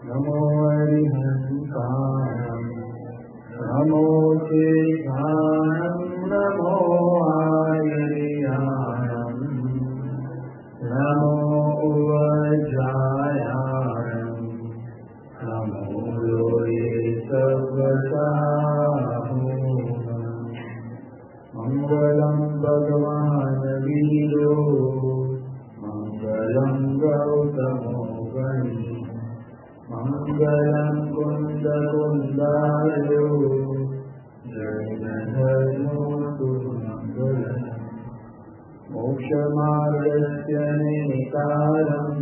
નમો હરિહંસાણમ નમો ચેતાણમ નમો આયર્યાણમ નમો ઉવજાયાણમ નમો લોયે સર્વસાહુઃ મંગલં ભગવાન વીરો મંગલં ગૌતમો ગણી મંગલં કુંદ કુંદાર્યો જૈન ધર્મો મંગલં મોક્ષમાર્ગસ્ય નેતારં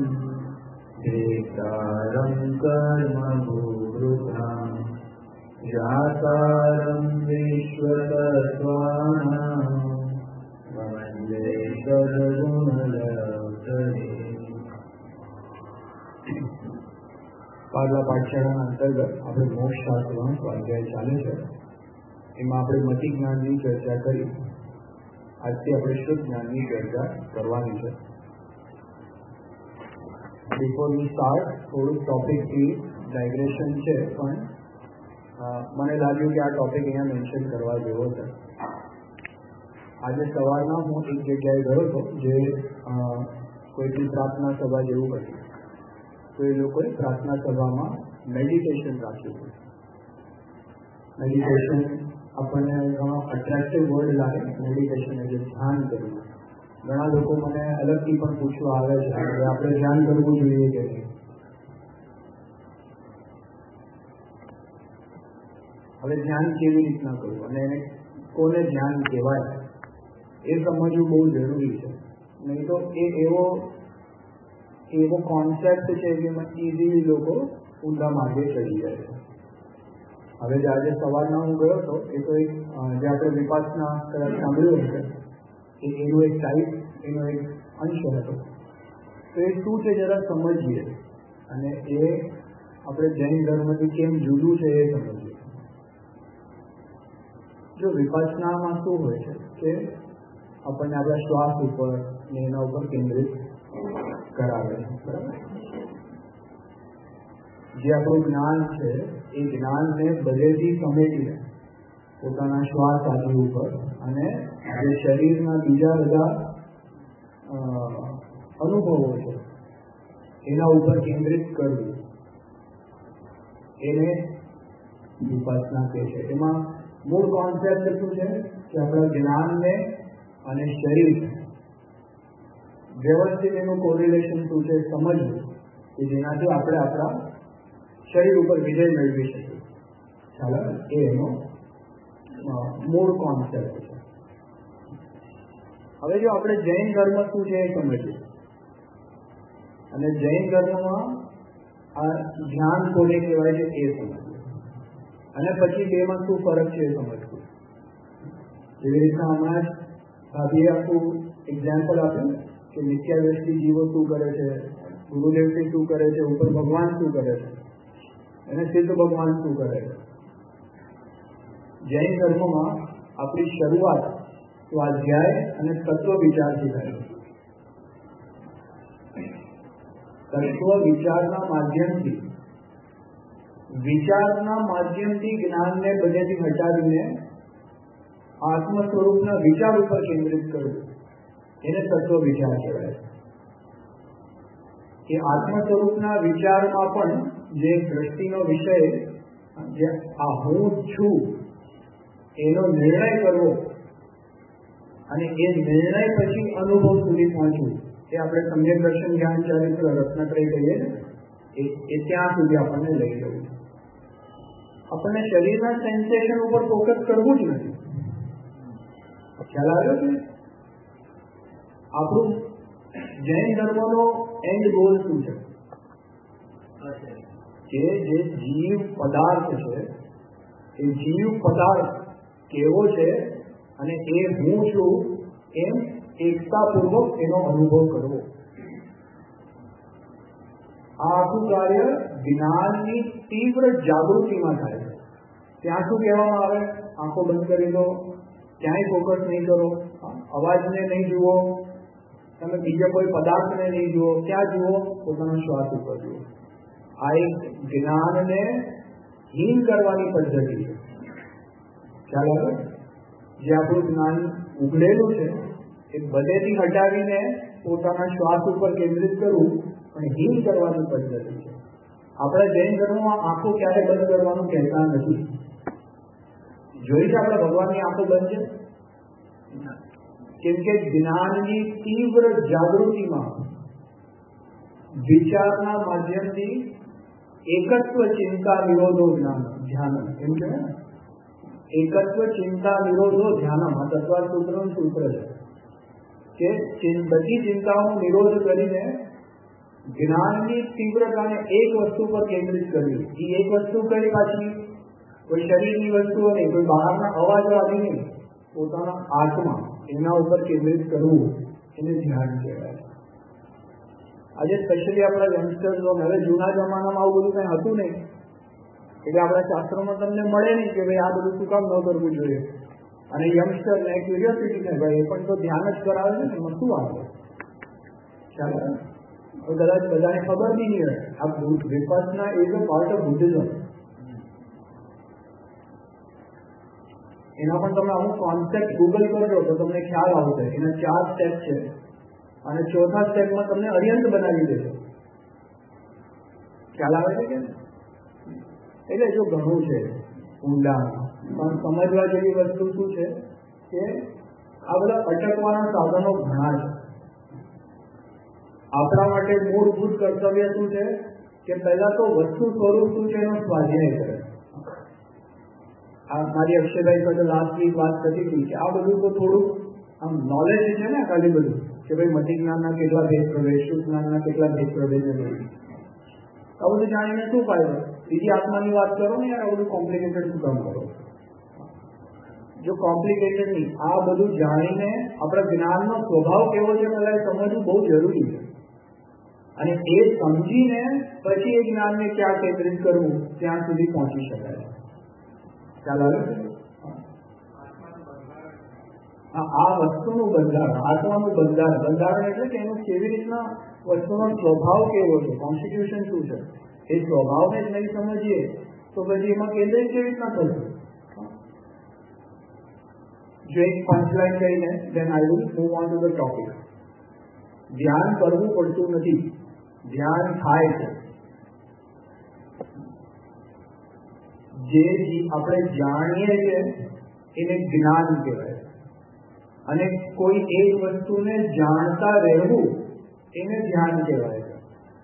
ભેતારં કર્મ ભૂભૃતાં જાતારં વિશ્વતત્ત્વાનાં વંદે સદ્ગુણલબ્ધે. પાછલા પાઠશાળાના અંતર્ગત આપણે મોક્ષ શાસ્ત્રનો સ્વાધ્યાય ચાલે છે. એમાં આપણે મતિ જ્ઞાનની ચર્ચા કરી. આજથી આપણે શુદ્ધ જ્ઞાનની ચર્ચા કરવાની છે. બિફોર વી સ્ટાર્ટ થોડુંક ટોપિકથી ડાયગ્રેશન છે, પણ મને લાગ્યું કે આ ટોપિક અહીંયા મેન્શન કરવા જેવો છે. આજે સવારના હું એક જગ્યાએ ગયો હતો જે કોઈની પ્રાર્થના સભા જેવું હતું. તો એ લોકોએ પ્રાર્થના સભામાં મેડિટેશન રાખ્યું હતું. મેડિટેશન આપણને ઘણો અટ્રેક્ટિવ વર્ડ લાગે. મેડિટેશન એટલે ધ્યાન કરવું. ઘણા લોકો મને અલગથી પણ પૂછવા આવે છે કે આપણે ધ્યાન કરવું જોઈએ કે નહીં. હવે ધ્યાન કેવી રીતના કરવું અને કોને ધ્યાન કહેવાય એ સમજવું બહુ જરૂરી છે. નહીં તો એ એવો કોન્સેપ્ટ છે કે ઇઝીલી લોકો ઊંધા માર્ગે ચડી જાય છે. હવે જે આજે સવારના હું ગયો હતો એ તો એક જે આપણે વિપાસના કદાચ સાંભળ્યું હશે કે એનું એક ટાઈપ, એનો એક અંશ હતો. તો એ શું છે જરા સમજીએ અને એ આપણે જૈન ધર્મથી કેમ જુદું છે એ સમજીએ. જો વિપાસનામાં શું હોય છે કે આપણને આપણા શ્વાસ ઉપર ને એના ઉપર કેન્દ્રિત કરાવે છે, બરાબર. જે આપણું જ્ઞાન છે એ જ્ઞાનને બધેથી સમેટીને પોતાના શ્વાસ આદિ ઉપર અને જે શરીરના બીજા બધા અનુભવો છે એના ઉપર કેન્દ્રિત કરવું, એને વિપાસના કહે છે. એમાં મૂળ કોન્સેપ્ટ શું છે કે આપણા જ્ઞાનને અને શરીર વ્યવસ્થિત એનું કોરિલેશન શું છે સમજવું, કે જેનાથી આપણે આપણા શરીર ઉપર વિજય મેળવી શકીએ. ચાલો, એ એનો મૂળ કોન્સેપ્ટ છે. હવે જો આપણે જૈન ધર્મ શું છે એ સમજીએ અને જૈન ધર્મમાં આ ધ્યાન કોને કહેવાય છે એ સમજીએ અને પછી બેમાં શું ફરક છે એ સમજવું. જેવી રીતના હમણાં જ ભાભીએ આખું એક્ઝામ્પલ આપ્યું કે મિથ્યાદ્રષ્ટિ જીવો શું કરે છે, ગુરુદેવથી શું કરે છે, ઉપર ભગવાન શું કરે છે અને સિદ્ધ ભગવાન શું કરે છે. જૈન ધર્મમાં આપણી શરૂઆત સ્વાધ્યાય અને તત્વ વિચારથી થાય છે. તત્વ વિચારના માધ્યમથી જ્ઞાનને બધેથી હટાવીને આત્મ સ્વરૂપના વિચાર ઉપર કેન્દ્રિત કરવું, એને તત્વ વિચાર કહેવાય છે. કે આત્મ સ્વરૂપના વિચારમાં પણ જે દ્રષ્ટિનો વિષય, જે આ હું છું એનો નિર્ણય કરવો અને એ નિર્ણય પછી અનુભવ સુધી પહોંચવું, એ આપણે સમ્યક દર્શન જ્ઞાન ચારિત્ર રત્નત્રય કહીએ ને, એ ત્યાં સુધી આપણને લઈ જવું. આપણને શરીરના સેન્સેશન ઉપર ફોકસ કરવું જ નથી. ખ્યાલ આવ્યો છે? આપણું જૈન ધર્મનો એન્ડ ગોલ શું છે? કે જે જીવ પદાર્થ છે એ જીવ પદાર્થ કેવો છે અને એ હું છું એમ એકતાપૂર્વક એનો અનુભવ કરવો. આ આખું કાર્ય જ્ઞાનની તીવ્ર જાગૃતિમાં થાય છે. ત્યાં શું કહેવામાં આવે? આંખો બંધ કરી દો, ક્યાંય ફોકસ નહીં કરો, અવાજને નહીં જુઓ, તમે બીજા કોઈ પદાર્થને નહીં જુઓ, ક્યાં જુઓ? પોતાના શ્વાસ ઉપર જુઓ. આ એક જ્ઞાનને હીન કરવાની પદ્ધતિ છે. ખ્યાલ આવે? જે આપણું જ્ઞાન ઉઘડેલું છે એ બધેથી હટાવીને પોતાના શ્વાસ ઉપર કેન્દ્રિત કરવું પણ હીન કરવાની પદ્ધતિ છે. આપણા જૈન ધર્મમાં આંખો ક્યારે બંધ કરવાનું કહેતા નથી. જોઈ છે આપણા ભગવાનની આંખો બંધ છે? કેમ કે જ્ઞાનની તીવ્ર જાગૃતિમાં વિચારના માધ્યમથી એકત્વ ચિંતા નિરોધો ધ્યાન એમ કે એકત્વ ચિંતા નિરોધો ધ્યાનમ આ તત્વાર્થ સૂત્રનું સૂત્ર છે કે બધી ચિંતાઓનો નિરોધ કરીને જ્ઞાનની તીવ્રતાને એક વસ્તુ પર કેન્દ્રિત કરવી. એ એક વસ્તુ કઈ પાછી કોઈ શરીરની વસ્તુઓ નહીં, કોઈ બહારના અવાજવાળી નહીં, પોતાના આત્મા એના ઉપર કેન્દ્રિત કરવું એને ધ્યાન કહેવાય. આજે સ્પેશિયલી આપણા યંગસ્ટર્સ હવે જૂના જમાનામાં આવું બધું કઈ હતું નહીં એટલે આપણા શાસ્ત્રોમાં તમને મળે નહીં કે ભાઈ આ બધું શું કામ ન કરવું જોઈએ. અને યંગસ્ટરને ક્યુરિયોસિટી થાય ભાઈ એ પણ તો ધ્યાન જ કરાવે છે ને એમાં શું આવે. ચાલો કદાચ બધાને ખબર બી નહીં હોય આ Vipassana is a part of Buddhism. એના પણ તમે અમુક કોન્સેપ્ટ ગૂગલ કરજો તો તમને ખ્યાલ આવશે. એના 4 સ્ટેપ છે અને ચોથા સ્ટેપમાં તમને અર્યંત બનાવી દેશે. ખ્યાલ આવે છે કે એટલે જો ઘણું છે ઊંડા પણ સમજવા જેવી વસ્તુ શું છે કે આ બધા અટકવાના સાધનો ઘણા છે. આપણા માટે મૂળભૂત કર્તવ્ય શું છે કે પહેલા તો વસ્તુ સ્વરૂપ શું છે એનો સ્વાધ્યાય કરે. આ મારી અક્ષયભાઈ સાથે લાસ્ટ વીક વાત થતી હતી કે આ બધું તો થોડું આમ નોલેજ છે ને ખાલી બધું કે ભાઈ મતિ જ્ઞાનના કેટલા ભેદ પ્રવેશ, શુદ્ધ જ્ઞાનના કેટલા ભેદ પ્રવેશ. આ બધું જાણીને શું ફાયદો? બીજી આત્માની વાત કરો ને યાર, આ બધું કોમ્પ્લિકેટેડ શું કામ કરો? જો કોમ્પ્લિકેટેડ નહીં, આ બધું જાણીને આપણા જ્ઞાનનો સ્વભાવ કેવો છે પહેલા એ સમજવું બહુ જરૂરી છે. અને એ સમજીને પછી એ જ્ઞાનને ક્યાં કેન્દ્રિત કરવું ત્યાં સુધી પહોંચી શકાય. ખ્યાલ આવે છે? આ વસ્તુનું બંધારણ, આત્માનું બંધારણ એટલે કે એનું કેવી રીતના વસ્તુનો સ્વભાવ કેવો છે, કોન્સ્ટિટ્યુશન શું છે, એ સ્વભાવને જ નહીં સમજીએ તો પછી એમાં કેન્દ્રિત કેવી રીતના થશે. જો એક પંચલાઈન કહીને then I will move on to the topic. ધ્યાન કરવું પડતું નથી, ધ્યાન થાય છે. જે આપણે જાણીએ છીએ એને જ્ઞાન કહેવાય અને કોઈ એક વસ્તુને જાણતા રહેવું એને ધ્યાન કહેવાય છે.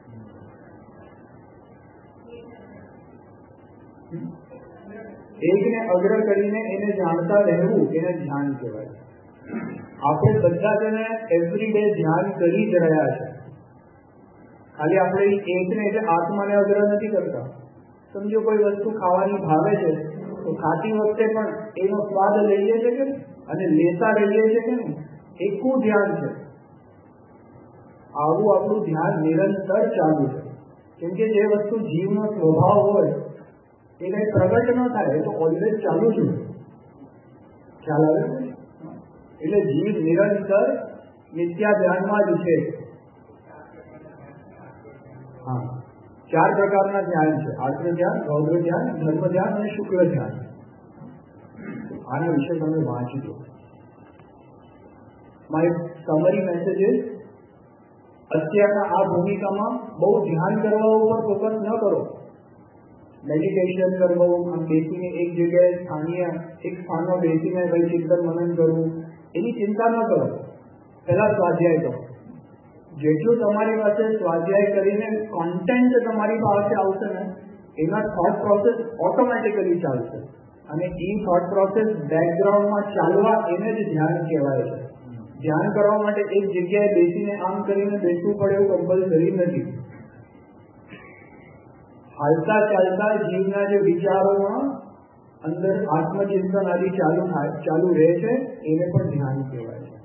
એકને અગ્ર કરીને એને જાણતા રહેવું એને ધ્યાન કહેવાય. આપણે બધા તેને એવરી ડે ધ્યાન કરી જ રહ્યા છે. ખાલી આપણે એકને એટલે આત્માને અગ્ર નથી કરતા. સમજો કોઈ વસ્તુ ખાવાની ભાવે છે તો ખાતી વખતે પણ એનો સ્વાદ લઈએ છે કે અને લેતા રહીએ છે કે એકું ધ્યાન છે. આવું આપણું ધ્યાન નિરંતર ચાલુ છે. કેમ કે જે વસ્તુ જીવનો સ્વભાવ હોય એ કઈ પ્રગટ ન થાય, એ તો ઓલવેઝ ચાલુ છે. ખ્યાલ આવે? એટલે જીવ નિરંતર નિત્યા ધ્યાનમાં જ છે. હા, 4 પ્રકારના ધ્યાન છે: આત્મ ધ્યાન, રૌદ્ર ધ્યાન, ધર્મ ધ્યાન અને શુક્ર ધ્યાન. આના વિશે તમે વાંચી દો. માય સમરી મેસેજ ઇઝ અત્યારના આ ભૂમિકામાં બહુ ધ્યાન કરવા ઉપર ફોકસ ન કરો. મેડિટેશન કરવું, આમ બેસીને એક જગ્યાએ એક સ્થાનમાં બેસીને ભાઈ ચિંતન મનન કરવું એની ચિંતા ન કરો. પહેલા સ્વાધ્યાય કરો. જેટલું તમારી પાસે સ્વાધ્યાય કરીને કોન્ટેન્ટ તમારી પાસે આવશે ને એના થોટ પ્રોસેસ ઓટોમેટિકલી ચાલશે અને એ થોટ પ્રોસેસ બેકગ્રાઉન્ડમાં ચાલવા એને જ ધ્યાન કહેવાય છે. ધ્યાન કરવા માટે એક જગ્યાએ બેસીને આમ કરીને બેસવું પડે એવું કમ્પલસરી નથી. હાલતા ચાલતા જીવના જે વિચારોમાં અંદર આત્મચિંતન આદિ ચાલુ રહે છે એને પણ ધ્યાન કહેવાય છે.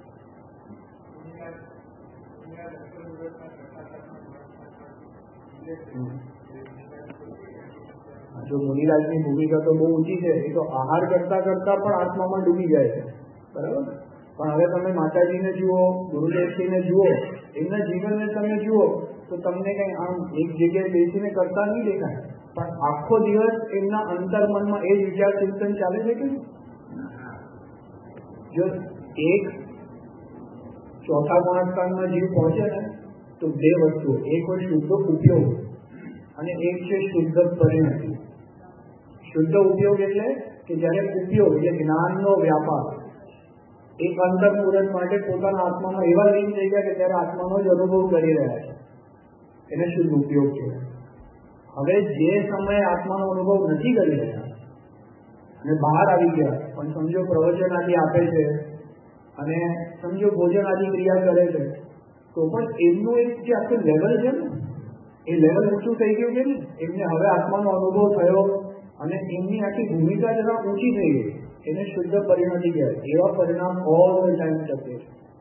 જો મુનિરાજની ભૂમિકા તો બહુ ઊંચી છે, એ તો આહાર કરતા કરતા પણ આત્મામાં ડૂબી જાય છે, બરાબર. પણ હવે તમે માતાજીને જુઓ, ગુરુદેવજીને જુઓ, એમના જીવનને તમે જુઓ તો તમને કઈ આમ એક જગ્યાએ બેસીને કરતા નહીં દેખાય, પણ આખો દિવસ એમના અંતર્મનમાં એ જ વિચાર ચિંતન ચાલે છે કે જો એક ચોથા ગુણાકારમાં જીવ પહોંચે ને તો બે વસ્તુઓ, એક હોય શુદ્ધ ઉપયોગ અને એક છે શુદ્ધ પરિણતિ. શુદ્ધ ઉપયોગ એટલે કે જયારે ઉપયોગ એટલે જ્ઞાનનો વ્યાપાર એક અંતર્મુહૂર્ત માટે પોતાના આત્મામાં એવા લીન થઈ ગયા કે ત્યારે આત્માનો જ અનુભવ કરી રહ્યા છે, એને શુદ્ધ ઉપયોગ છે. હવે જે સમયે આત્માનો અનુભવ નથી કરી રહ્યા અને બહાર આવી ગયા, પણ સમજો પ્રવચન આદિ આપે છે અને સમજો ભોજન આદિ ક્રિયા કરે છે, તો પણ એમનું એક જે આખું લેવલ છે ને એ લેવલ ઊંચું થઈ ગયું છે ને, એમને હવે આત્માનો અનુભવ થયો અને એમની આખી ભૂમિકા જરા ઊંચી થઈ ગઈ, એને શુદ્ધ પરિણતિ કહેવાય. એવા પરિણામ ઓલ ધ ટાઈમ શકે છે.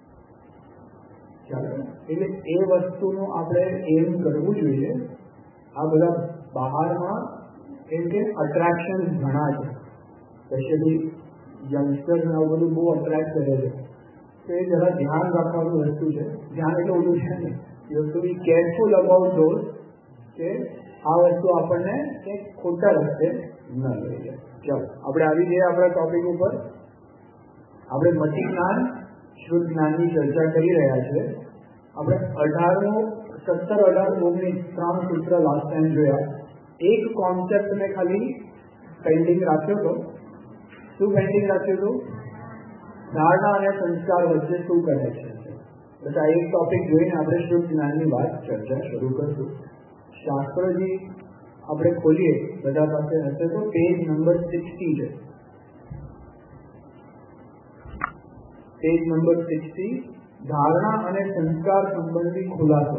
ચાલો, એટલે એ વસ્તુનું આપણે એમ કરવું જોઈએ. આ બધા બહારમાં એમ કે અટ્રેક્શન ઘણા છે, સ્પેશિયલી યંગસ્ટર્સ આવું બધું બહુ અટ્રેક્ટ કરે છે, તો એ જરા ધ્યાન રાખવાનું વસ્તુ છે. ધ્યાન એટલે ઓલું છે ને, you have to be careful about those કે આ વસ્તુ આપણને કંઈક ખોટા રસ્તે ન લઈ જાય. ચાલો આપણે આવી જઈએ આપણા ટોપિક ઉપર. આપણે મતિ જ્ઞાન શુદ્ધ જ્ઞાનની ચર્ચા કરી રહ્યા છે. આપણે 17, 19 ત્રણ સૂત્ર લાસ્ટ ટાઈમ જોયા. એક કોન્સેપ્ટ મેં ખાલી પેન્ડિંગ રાખ્યો હતો. શું પેન્ડિંગ રાખ્યું હતું? ધારણા અને સંસ્કાર વચ્ચે શું કનેક્શન છે. બસ આ એક ટોપિક જોઈને આપણે શુદ્ધ જ્ઞાનની વાત ચર્ચા શરૂ કરશું. શાસ્ત્રજી આપણે ખોલીએ, બધા પાસે હશે તો પેજ નંબર 60 છે. પેજ નંબર 60, ધારણા અને સંસ્કાર સંબંધી ખુલાસો.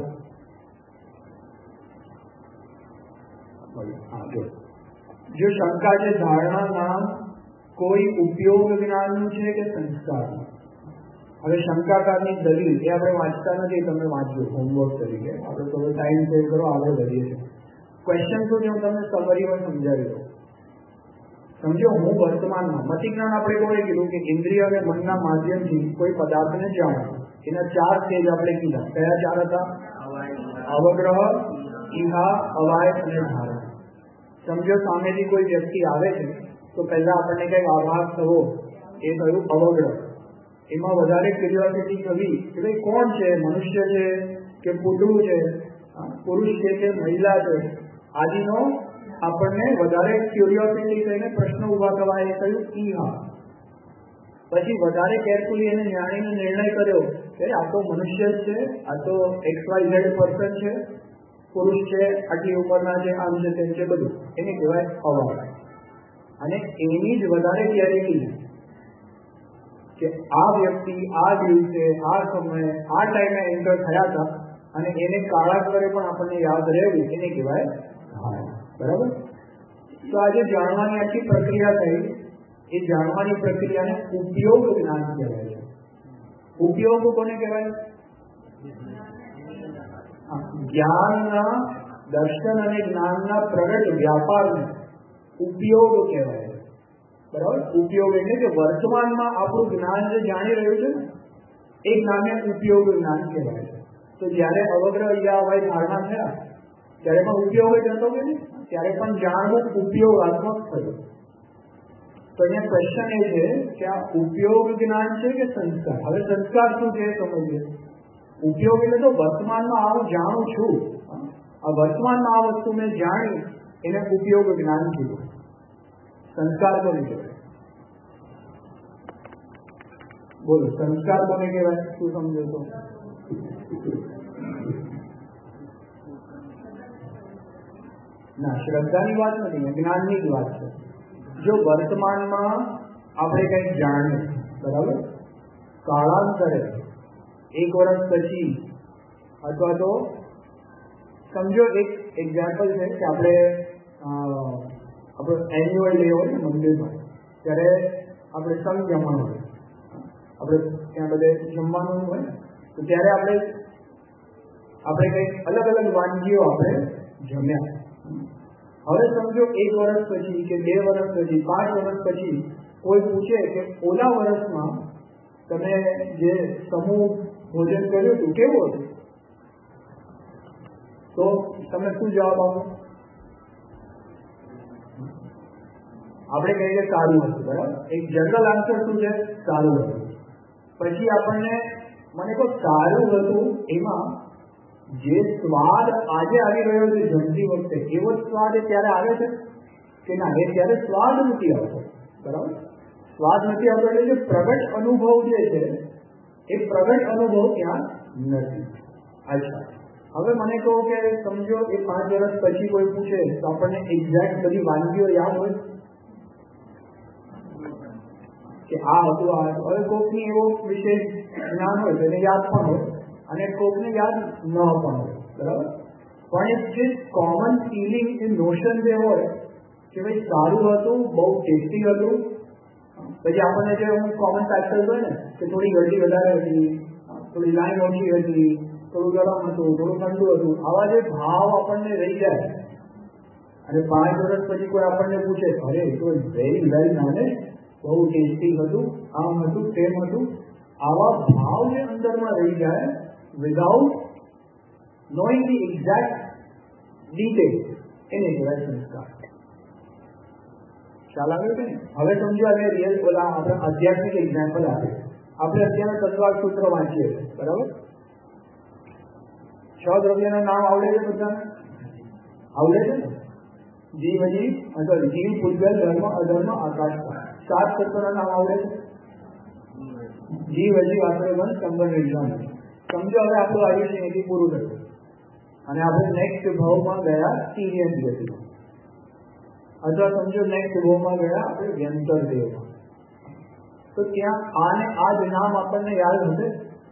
જો શંકા છે ધારણા નામ કોઈ ઉપયોગ જ્ઞાનનું છે કે સંસ્કારનું. હવે શંકાકારની દલીલ એ આપણે વાંચતા નથી, તમે વાંચજો હોમવર્ક તરીકે. આપણે થોડો ટાઈમ સેવ કરો, આગળ વધીએ છીએ. ક્વેશ્ચન શું છે હું તમને સમરીમાં સમજાવી દઉં. સમજો હું વર્તમાનમાં મતિ જ્ઞાન આપણે કોને કીધું કે ઇન્દ્રિય અને મનના માધ્યમથી કોઈ પદાર્થને જાણવું. એના 4 સ્ટેજ આપણે કીધા. કયા 4 હતા? અવગ્રહ, ઈહા, અવાય અને ધારણા. સમજો સામેથી કોઈ વ્યક્તિ આવે છે તો પહેલા આપણને કઈક આભાસ થવો, એ થયું અવગ્રહ. એમાં વધારે ક્યુરિયોસિટી થવી કે ભાઈ કોણ છે, મનુષ્ય છે કે પુરુષ છે, પુરુષ છે કે મહિલા છે, આદિનો આપણને વધારે ક્યુરિયોસિટી થઈને પ્રશ્ન ઉભા થવા, એ થયું ઈહા. પછી વધારે કેરફુલી એને જાણીને નિર્ણય કર્યો કે આ તો મનુષ્ય જ છે, આ તો XYZ પર્સન છે, પુરુષ છે, આટલી ઉંમરના છે, આમ છે તેમ છે, બધું એને કહેવાય અવાય. અને એની જ વધારે ક્લેરિટી કે આ વ્યક્તિ આ દિવસે આ સમયે આ ટાઈમે એન્ટર થયા હતા અને એને કાળાક્ષરે પણ આપણને યાદ રહેવું, એને કહેવાય ધારણા. બરાબર? તો આજે જાણવાની આખી પ્રક્રિયા થઈ, એ જાણવાની પ્રક્રિયાને ઉપયોગ જ્ઞાન કહેવાય છે. ઉપયોગ કોને કહેવાય? જ્ઞાનના, દર્શન અને જ્ઞાનના પ્રગટ વ્યાપારને ઉપયોગ કહેવાય છે. બરાબર? ઉપયોગ એટલે કે વર્તમાનમાં આપણું જ્ઞાન જે જાણી રહ્યું છે ને એ જ્ઞાનને ઉપયોગ જ્ઞાન કહેવાય છે. તો જયારે અવગ્રહ યા હોય ધારણા થયા ત્યારે પણ ઉપયોગ જ હતો કે નહીં? ત્યારે પણ જાણવું ઉપયોગાત્મક થયું. તો અહીંયા ક્વેશ્ચન એ છે કે આ ઉપયોગ જ્ઞાન છે કે સંસ્કાર? હવે સંસ્કાર શું છે સમજીએ. ઉપયોગ એટલે તો વર્તમાનમાં આ હું જાણું છું, આ વર્તમાનમાં આ વસ્તુ મેં જાણી એને ઉપયોગ જ્ઞાન કીધું. સંસ્કાર કોને કહેવાય? બોલો, સંસ્કાર કોને કહેવાય? શું સમજો છો? ના, શ્રદ્ધાની વાત નથી, જ્ઞાનની જ વાત છે. જો વર્તમાનમાં આપણે કંઈક જાણીએ, બરાબર, કાળાંતરે 1 વર્ષ પછી અથવા તો સમજો એક એક્ઝામ્પલ છે કે આપણે આપણો એન્યુઅલ ડે હોય ને મંદિરમાં, ત્યારે આપણે સંઘ જમવાનું હોય, આપણે ત્યાં બધે જમવાનું હોય ને, તો ત્યારે આપણે કંઈક અલગ અલગ વાનગીઓ આપણે જમ્યા. હવે સમજો 1 વર્ષ પછી કે 2 વર્ષ પછી 5 વર્ષ પછી કોઈ પૂછે કે ઓલા વર્ષમાં તમે જે સમૂહ ભોજન કર્યું હતું કેવું હતું, તો તમે શું જવાબ આપો? આપણે કહીએ કે સારું હતું, બરાબર? એક જનરલ આન્સર શું છે? સારું હતું. પછી આપણને મને કહો સારું હતું એમાં જે સ્વાદ આજે આવી રહ્યો છે જમતી વખતે એવો સ્વાદ ત્યારે આવે છે કે ના? એ ત્યારે સ્વાદ નથી આવતો, બરાબર? સ્વાદ નથી આવતો એટલે જે પ્રગટ અનુભવ જે છે એ પ્રગટ અનુભવ ત્યાં નથી. અચ્છા, હવે મને કહો કે સમજો એ 5 વર્ષ પછી કોઈ પૂછે તો આપણને એક્ઝેક્ટ બધી વાનગીઓ યાદ હોય કે આ હતું આ હતું. હવે કોકની એવો વિશેષ જ્ઞાન હોય તો એને યાદ પણ હોય અને કોકને યાદ ન પણ હોય, બરાબર? પણ એક જે કોમન ફિલિંગ એ નોશન જે હોય કે ભાઈ સારું હતું, બહુ ટેસ્ટી હતું. પછી આપણને જે અમુક કોમન ફેક્ટર્સ હોય ને કે થોડી ગરદી વધારે હતી, થોડી લાઈન ઓછી હતી, થોડું ગરમ હતું, થોડું ઠંડુ હતું, આવા જે ભાવ આપણને રહી જાય અને 5 વર્ષ પછી કોઈ આપણને પૂછે અરે તો વેરી વેરી નાને, બહુ ટેસ્ટી હતું, આમ હતું, તેમ હતું, આવા ભાવ જે અંદરમાં રહી જાય without knowing the exact detail એને કહેવાય સંસ્કાર. ખ્યાલ આવ્યો કે નહીં? હવે સમજો અમે રિયલ બોલા આપણે આધ્યાત્મિક એક્ઝામ્પલ આપે. આપણે અત્યારે તત્વાર્થ સૂત્ર વાંચીએ, બરાબર? 6 દ્રવ્યના નામ આવડે છે બધાને? આવડે છે ને? જીવ, અજીવ, જીવ, પૂજ્ય, ધર્મ, અધર્મ, આકાશ. 7 તત્વના નામ આવડે છે? જીવ, અજીવ, આશ્રય, સંબંધ, નિર્જાન. સમજો હવે આપણું આયુષ્ય એથી પૂરું થયું અને આપણે નેક્સ્ટ ભાવમાં ગયા તિર્યક ગતિમાં, અથવા સમજો નેક્સ્ટ ભાવમાં ગયા આપણે વ્યંતર દેવમાં. તો ત્યાં આને આ જ નામ આપણને યાદ હશે.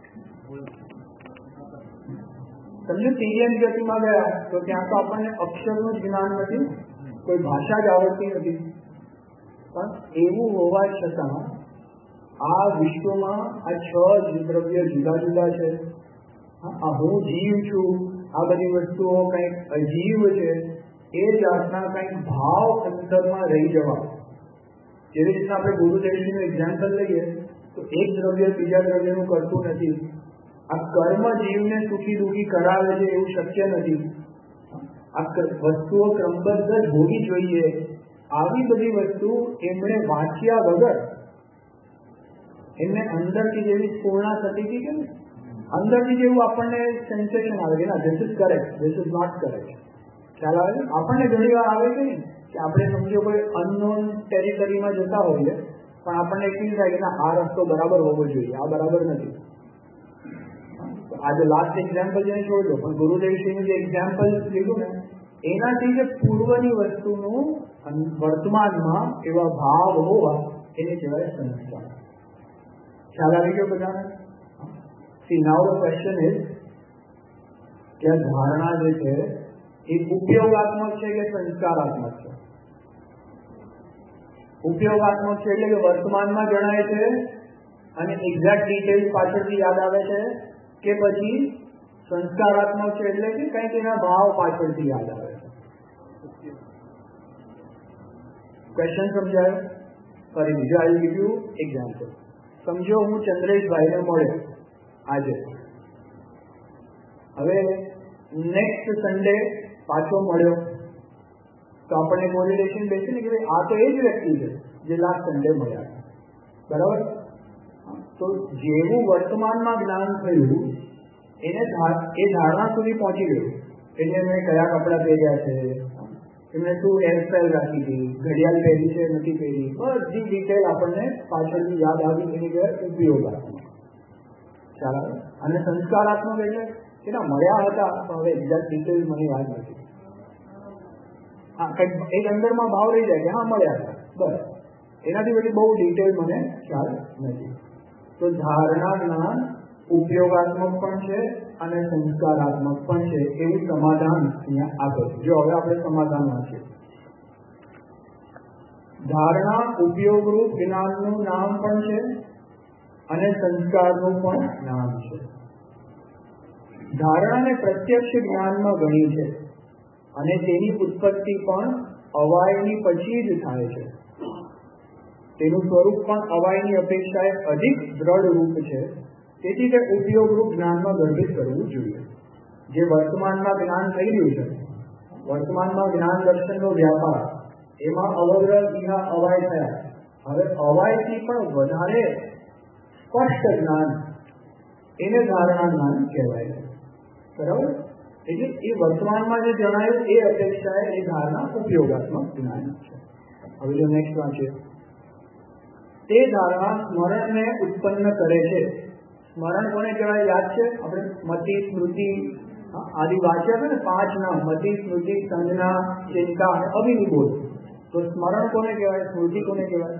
સમજો તિર્યક ગતિમાં ગયા તો ત્યાં તો આપણને અક્ષરનું જ જ્ઞાન નથી, કોઈ ભાષા જ આવડતી નથી. પણ એવું હોવા છતાં આ વિશ્વમાં આ 6 દ્રવ્ય જુદા જુદા છે. આ હું જીવ છું, આ બધી વસ્તુઓ કંઈક અજીવ છે, એ જાતના કંઈક ભાવ અંતરમાં રહી જવા. જેવી રીતના આપણે ગુરુદેવજીનું એક્ઝામ્પલ લઈએ તો એક દ્રવ્ય બીજા દ્રવ્યનું કરતું નથી. આ કર્મ જીવને સુખી દુઃખી કરાવે છે એવું શક્ય નથી. આ વસ્તુઓ ક્રમબદ્ધ જ હોવી જોઈએ. આવી બધી વસ્તુ એમણે વાંચ્યા વગર એમને અંદરથી જેવી સ્ફૂર્ણા થતી હતી કે અંદરથી જેવું આપણને સેન્સેશન આવે કે ના this is correct, this is not correct. ખ્યાલ આવે? આપણને ઘણી વાર આવે કે નહીં કે આપણે સમજો કોઈ અનનોન ટેરિટરીમાં જતા હોઈએ પણ આપણને ફીલ થાય કે ના આ રસ્તો બરાબર હોવો જોઈએ, આ બરાબર નથી. આજે લાસ્ટ એક્ઝામ્પલ જેને છોડજો પણ ગુરુદેવશ્રીનું જે એક્ઝામ્પલ લીધું ને એનાથી જે પૂર્વની વસ્તુનું વર્તમાનમાં એવા ભાવ હોવા એને કહેવાય સંસ્કાર. ખ્યાલ આવી ગયો બધાને? See, now the question is કે આ ધારણા જે છે એ ઉપયોગાત્મક છે કે સંસ્કારાત્મક છે? ઉપયોગાત્મક છે એટલે કે વર્તમાનમાં જણાય છે અને એક્ઝેક્ટ ડિટેલ્સ પાછળથી યાદ આવે છે, કે પછી સંસ્કારાત્મક છે એટલે કે કંઈક એના ભાવ પાછળથી યાદ આવે છે? ક્વેશ્ચન સમજાયો? ફરી બીજો આવી ગયું એક્ઝામ્પલ. સમજો હું ચંદ્રેશભાઈને મળ્યો આજે, હવે નેક્સ્ટ સન્ડે પાછો મળ્યો તો આપણને કોરિલેશન બેસે ને કે ભાઈ આ તો એ જ વ્યક્તિ છે જે લાસ્ટ સન્ડે મળ્યા, બરાબર? તો જેવું વર્તમાનમાં જ્ઞાન થયું એને એ ધારણા સુધી પહોંચી ગયું. એટલે મેં કયા કપડાં પહેર્યા છે, એમને શું હેરસ્ટાઈલ રાખી હતી, ઘડિયાળ પહેરી છે નથી પહેરી, બધી ડિટેલ આપણને પાછળથી યાદ આવી. એની કહેવાય ઉપયોગાત્મક. ખ્યાલ આવે? અને સંસ્કારાત્મક એટલે કે ના મળ્યા હતા પણ હવે એક્ઝેક્ટ ડિટેલ મને યાદ નથી. હા, કંઈક એક અંદરમાં ભાવ રહી જાય કે હા મળ્યા હતા, બસ. એનાથી બધી બહુ ડિટેલ મને ખ્યાલ નથી. તો ધારણા જ્ઞાન ઉપયોગાત્મક પણ છે અને સંસ્કારાત્મક પણ છે એવું સમાધાન અહીંયા આપે છે. જો હવે આપણે સમાધાન વાંચીએ. ધારણા ઉપયોગરૂપ જ્ઞાનનું નામ પણ છે અને સંસ્કારનું પણ નામ છે. ધારણાને પ્રત્યક્ષ જ્ઞાનમાં ગણી છે અને તેની ઉત્પત્તિ પણ અવાયની પછી જ થાય છે. તેનું સ્વરૂપ પણ અવાયની અપેક્ષાએ અધિક દ્રઢ રૂપ છે. તેથી તે ઉપયોગરૂપ જ્ઞાનમાં ગર્ભિત કરવું જોઈએ. જે વર્તમાનમાં જ્ઞાન થઈ રહ્યું છે, વર્તમાનમાં જ્ઞાન દર્શનનો વ્યાપાર, એમાં અવગ્રહ ઇહા અવાય થયા. હવે અવાયથી પણ વધારે સ્પષ્ટ જ્ઞાન, એને ધારણા જ્ઞાન કહેવાય છે. બરાબર? એટલે એ વર્તમાનમાં જે જણાયું એ અપેક્ષાએ એ ધારણા ઉપયોગાત્મક જ્ઞાન છે. હવે જો નેક્સ્ટ વાંચીએ. તે ધારણા સ્મરણને ઉત્પન્ન કરે છે. સ્મરણ કોને કહેવાય? યાદ છે? આપણે મતિ, સ્મૃતિ આદિ વાંચ્યા છે ને, 5 નામ: મતિ, સ્મૃતિ, સંજ્ઞા, ચિંતા અને અવિનિબોધ. તો સ્મરણ કોને કહેવાય? સ્મૃતિ કોને કહેવાય?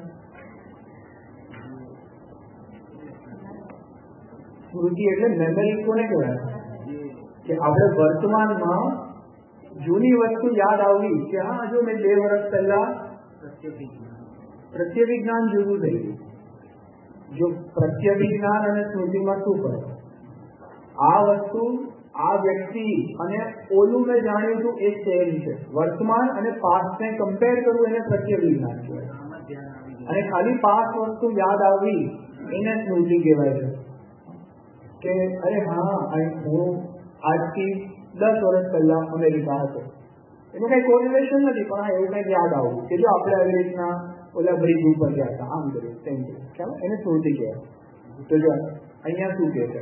સ્મૃતિ એટલે મેમરી કોને કહેવાય? કે આપણે વર્તમાનમાં જૂની વસ્તુ યાદ આવવી કે હા, જો મેં 2 વર્ષ પહેલા પ્રત્યભિજ્ઞાન જુદું થઈ ગયું. જો પ્રત્યભિજ્ઞાન અને સ્મૃતિમાં શું ફરક? આ વસ્તુ, આ વ્યક્તિ અને ઓલું મેં જાણ્યું હતું એ સેમ છે. વર્તમાન અને પાસ્ટને કમ્પેર કરવું એને પ્રત્યભિજ્ઞાન કહેવાય. અને ખાલી પાસ્ટ વસ્તુ યાદ આવવી એને સ્મૃતિ કહેવાય છે. કે અરે હા, હું આજથી 10 વર્ષ પહેલા અમેરિકા હતો. એનું કઈ કોરિલેશન નથી, પણ એવું કઈક યાદ આવવું કે જો આપણે આવી રીતના ઓલા બ્રિજ ઉપર ગયા હતા, આમ કર્યું, તેમ કર્યું, ખ્યાલ? એને સ્મૃતિ કહેવાય. તો જો અહીંયા શું કહે છે?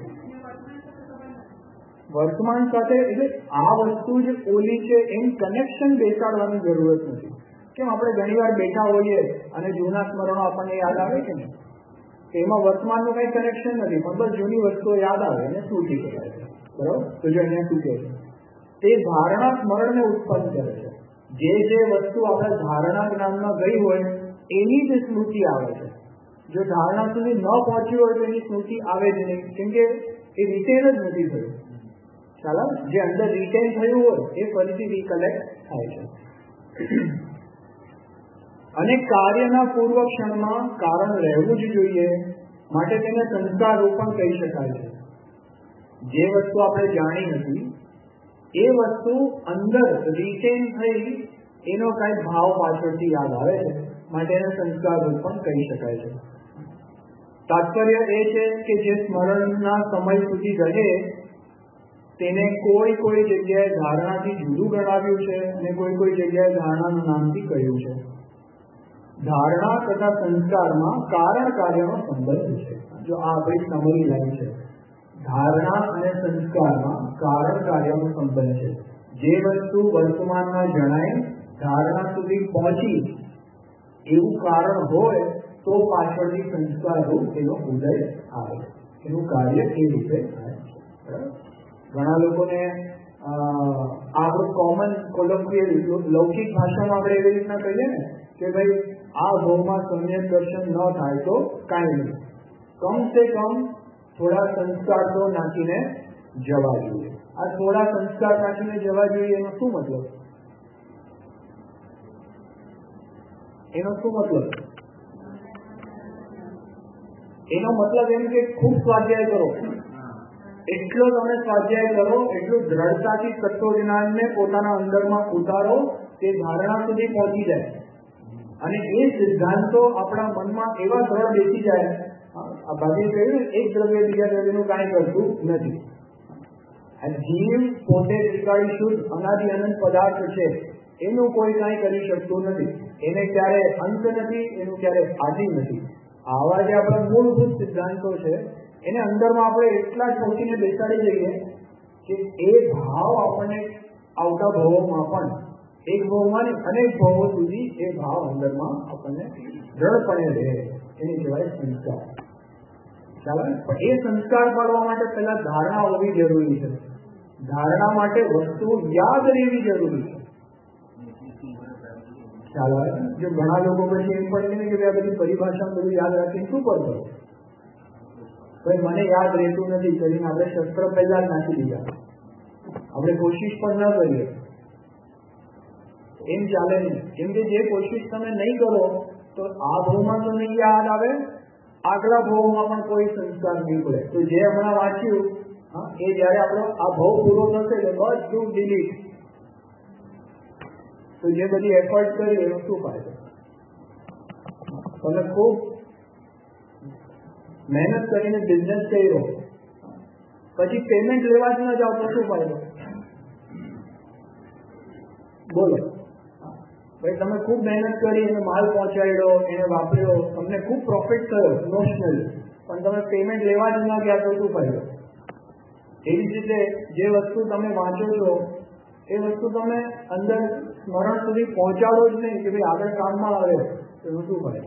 વર્તમાન સાથે એટલે આ વસ્તુ જે ઓલી છે એમ કનેક્શન બેસાડવાની જરૂરત નથી. કેમ આપણે ઘણી વાર બેઠા હોઈએ અને જૂના સ્મરણો આપણને યાદ આવે છે ને, એમાં વર્તમાનનું કઈ કનેક્શન નથી, પણ બસ જૂની વસ્તુઓ યાદ આવે અને સ્મૃતિ કહેવાય છે. બરાબર? તો જો અહીંયા શું કહે છે? તે ધારણા સ્મરણને ઉત્પન્ન કરે છે. જે વસ્તુ આપણે ધારણા જ્ઞાનમાં ગઈ હોય એની જ સ્મૃતિ આવે છે. જો ધારણા સુધી ન પહોંચ્યું હોય તો એની સ્મૃતિ આવે જ નહીં, કેમ કે એ રિટેન જ નથી થયું. ચાલો, જે અંદર રિટેન થયું હોય એ ફરીથી રિકલેક્ટ થાય છે. અને કાર્યના પૂર્વ ક્ષણમાં કારણ રહેવું જ જોઈએ, માટે તેને સંસ્કાર રૂપણ કહી શકાય છે. જે વસ્તુ આપણે જાણી નથી એ વસ્તુ અંદર રિટેન થઈ એનો કઈ ભાવ પાછળથી યાદ આવે છે, માટે એને સંસ્કાર રૂપણ કહી શકાય છે. તાત્પર્ય એ છે કે જે સ્મરણના સમય સુધી રહે તેને કોઈ જગ્યાએ ધારણાથી જુદું ગણાવ્યું છે અને કોઈ જગ્યાએ ધારણાનું નામથી કહ્યું છે. ધારણા તથા સંસ્કારમાં કારણ કાર્યનો સંબંધ છે. જો આ આપણી સમરી લાઈન છે. ધારણા અને સંસ્કારમાં કારણ કાર્યનો સંબંધ છે. જે વસ્તુ વર્તમાનમાં જણાય, ધારણા સુધી પહોંચી એવું કારણ હોય તો પાછળથી સંસ્કાર રૂપ એનો ઉદય આવે, એનું કાર્ય એ રીતે થાય છે. બરાબર? ઘણા લોકોને આપણું કોમન કોલોક્વિયલ લૌકિક ભાષામાં આપણે એવી રીતના કહીએ ને કે ભાઈ આ ભાવમાં સમ્યક દર્શન ન થાય તો કાંઈ નહીં, કમસે કમ થોડા સંસ્કાર તો નાખીને જવા જોઈએ. આ થોડા સંસ્કાર નાખીને જવા જોઈએ એનો શું મતલબ? એનો મતલબ એમ કે ખૂબ સ્વાધ્યાય કરો, એટલો તમે સ્વાધ્યાય કરો, એટલું દ્રઢતાથી તત્વજ્ઞાનને પોતાના અંદરમાં ઉતારો તે ધારણા સુધી પહોંચી જાય અને એ સિદ્ધાંતો આપણા મનમાં એવા દ્રઢ બેસી જાય. આ ભાગે કહ્યું ને, એક દ્રવ્ય બીજા દ્રવ્યનું કાંઈ કરતું નથી. જીવ પોતે ત્રિકાળી શુદ્ધ અનાદિ અનંત પદાર્થ છે, એનું કોઈ કાંઈ કરી શકતું નથી. એને ક્યારે અંત નથી, એનું ક્યારે આદિ નથી. આવા જે આપણા મૂળભૂત સિદ્ધાંતો છે એને અંદરમાં આપણે એટલા જ પહોંચીને બેસાડી દઈએ કે એ ભાવ આપણને આવતા ભાવોમાં પણ એક ભાવમાં અનેક ભાવો સુધી એ ભાવ અંદરમાં આપણને દ્રઢપણે રહે. એને કહેવાય સંસ્કાર. ચાલો, પણ એ સંસ્કાર પાડવા માટે પહેલા ધારણા હોવી જરૂરી છે. ધારણા માટે વસ્તુ યાદ રહેવી જરૂરી છે. ચાલો, જો ઘણા લોકો પછી એમ પણ કે આ બધી પરિભાષા બધું યાદ રાખીને શું કરવું? ભાઈ મને યાદ રહેતું નથી કરીને આપણે શસ્ત્ર પહેલા જ નાખી દીધા, આપણે કોશિશ પણ ન કરીએ, એમ ચાલે નહીં. કેમ કે જે કોશિશ તમે નહીં કરો તો આ ભાવમાં તો નહીં યાદ આવે, આગલા ભાવમાં પણ કોઈ સંસ્કાર નહીં પડે. તો જે હમણાં વાંચ્યું એ જયારે આપણો આ ભાવ પૂરો થશે એટલે બધું ડિલીટ. તો જે બધી એફર્ટ કરી એનો શું ફાયદો? તમે ખૂબ મહેનત કરીને બિઝનેસ કર્યો, પછી પેમેન્ટ લેવા જ ન જાઓ તો શું ફાયદો? બોલો ભાઈ, તમે ખૂબ મહેનત કરી, એને માલ પહોંચાડ્યો, એને વાપર્યો, તમને ખૂબ પ્રોફિટ થયો ઇમોશનલી, પણ તમે પેમેન્ટ લેવા જ ના ગયા તો શું ફાયદો? એવી જ રીતે જે વસ્તુ તમે વાંચો છો એ વસ્તુ તમે અંદર સ્મરણ સુધી પહોંચાડો જ નહીં કે ભાઈ આગળ કામમાં આવે, એનો શું ફાયદો?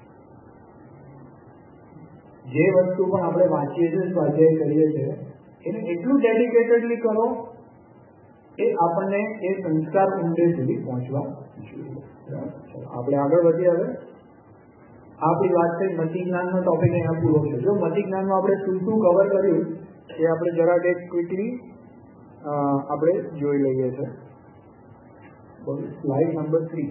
જે વસ્તુ પણ આપણે વાંચીએ છીએ, સ્વાધ્યાય કરીએ છીએ, એને એટલું ડેડિકેટેડલી કરો એ આપણને એ સંસ્કાર ઊંડે સુધી પહોંચવા જોઈએ. આપણે આગળ વધીએ. હવે આપણી વાત થઈ મતિ જ્ઞાનનો ટોપિક અહીંયા પૂરો છે. જો મતિ જ્ઞાનમાં આપણે શું શું કવર કર્યું એ આપણે જરાક એક ક્વિકલી આપણે જોઈ લઈએ છીએ. Slide number 3.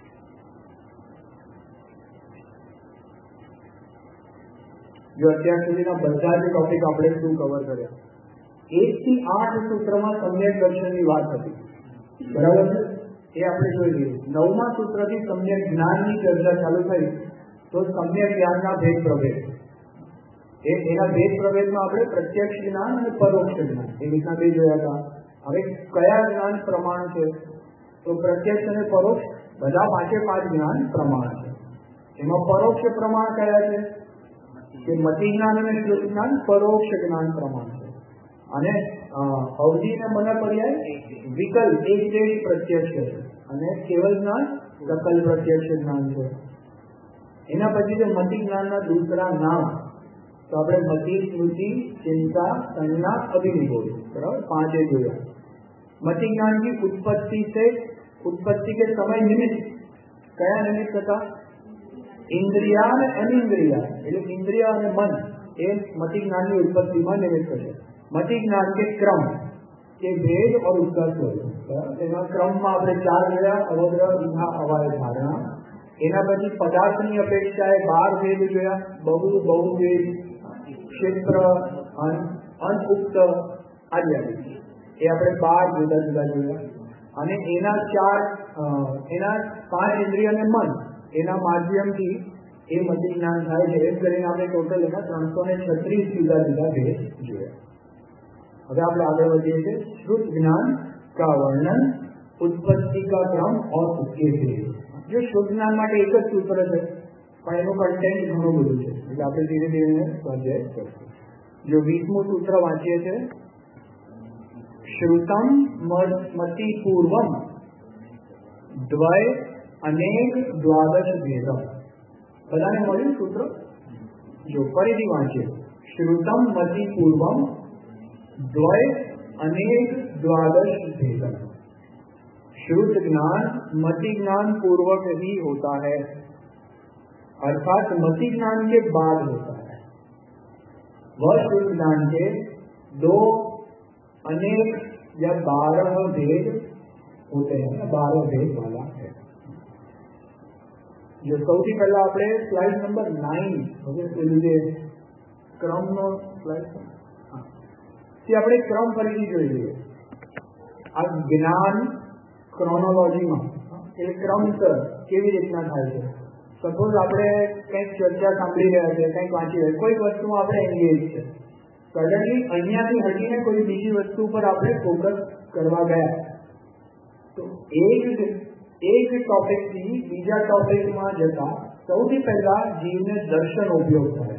જો અત્યાર સુધીના બધા જ ટોપિક આપણે શું કવર કર્યા? 1 થી 8 સૂત્રમાં સમ્યક દર્શનની વાત હતી, બરાબર છે? એ આપણે જોઈ લઈએ. 9મા સૂત્રથી સમ્યક જ્ઞાનની ચર્ચા ચાલુ થઈ, તો સમ્યક જ્ઞાનના ભેદ પ્રભેદ, એના ભેદ પ્રભેદમાં આપણે પ્રત્યક્ષ જ્ઞાન અને પરોક્ષ જ્ઞાન એ રીતના બે જોયા હતા. હવે કયા જ્ઞાન પ્રમાણ છે? તો પ્રત્યક્ષ અને પરોક્ષ બધા 5 જ્ઞાન પ્રમાણ છે. એમાં પરોક્ષ પ્રમાણ કયા છે? કે મતિ જ્ઞાન અને શ્રુત જ્ઞાન પરોક્ષ જ્ઞાન પ્રમાણ છે. અને અવધિ અને મન પર્યાય વિકલ્પ એક પ્રત્યક્ષ છે, અને કેવલ જ્ઞાન વિકલ્પ પ્રત્યક્ષ જ્ઞાન છે. એના પછી જે મતિ જ્ઞાનના દૂસરા નામ, તો આપણે મતિ, સ્મૃતિ, ચિંતા, સંજ્ઞા, અભિનિવેશ, બરાબર 5 જોયા. મતિ જ્ઞાન की उत्पत्ति के समय निमित्त કયા નિમિત્ત હતા? ઇન્દ્રિયા અને અનિન્દ્રિયા, એટલે ઇન્દ્રિય અને મન એ મતિ જ્ઞાનની ઉત્પત્તિમાં નિમિત્ત છે. મતિ જ્ઞાન કે ક્રમ કે ભેદ और उसका स्वरूप, એના ક્રમમાં આપણે 4 જોયા: અવગ્રહ, વિહા, અવાય, ધારણા. એના પછી પદાર્થની અપેક્ષાએ 12 ભેદ જોયા: બહુભેદ, ક્ષેત્ર, અનઉક્ત આદિ. એ આપણે 12 જુદા જુદા જોયા. અને એના 5 ઇન્દ્રિય અને મન એના માધ્યમથી એ મતિ જ્ઞાન થાય છે. એમ કરીને આપણે ટોટલ એના 336 જુદા જુદા ભેદ જોયા. હવે આપણે આગળ વધીએ છીએ. श्रुत ज्ञान का वर्णन, उत्पत्ति का क्रम और उसके भेद. जो शुद्ध ज्ञान માટે એક જ સૂત્ર છે, પણ એનું કન્ટેન્ટ ઘણું બધું છે, એટલે આપણે ધીરે ધીરે સ્વાધ્યાય કરશું. જો 20મું સૂત્ર વાંચીએ છીએ, શ્રુતમ મતિ પૂર્વમ દ્વય અનેક દ્વાદશ ભેદમ. બધાને મળ્યું સૂત્ર? જો ફરીથી વાંચીએ, શ્રુતમ મતિ પૂર્વમ द्वय अनेक द्वादश भेदम. श्रुत ज्ञान मति ज्ञान पूर्वक ही होता है, अर्थात मति ज्ञान के बाद होता है. वह श्रुत ज्ञान के 2 अनेक या 12 भेद होते हैं, 12 भेद वाला है. जो સૌથી પહેલા આપણે સ્લાઇડ નંબર 9 હવે લીધે ક્રમનો સ્લાઇડ તે આપણે ક્રમ ફરીથી જોઈ લઈએ. આ જ્ઞાન ક્રોનોલોજીમાં એટલે ક્રમસર કેવી રીતના થાય છે. સપોઝ આપણે કંઈક ચર્ચા સાંભળી રહ્યા છે, કંઈક વાંચી રહ્યા, કોઈક વસ્તુમાં આપણે એંગેજ છે, સડનલી અહીંયાથી હટીને કોઈ બીજી વસ્તુ પર આપણે ફોકસ કરવા ગયા, તો એક ટોપિકથી બીજા ટોપિકમાં જતા સૌથી પહેલા જીવને દર્શન ઉપયોગ થાય.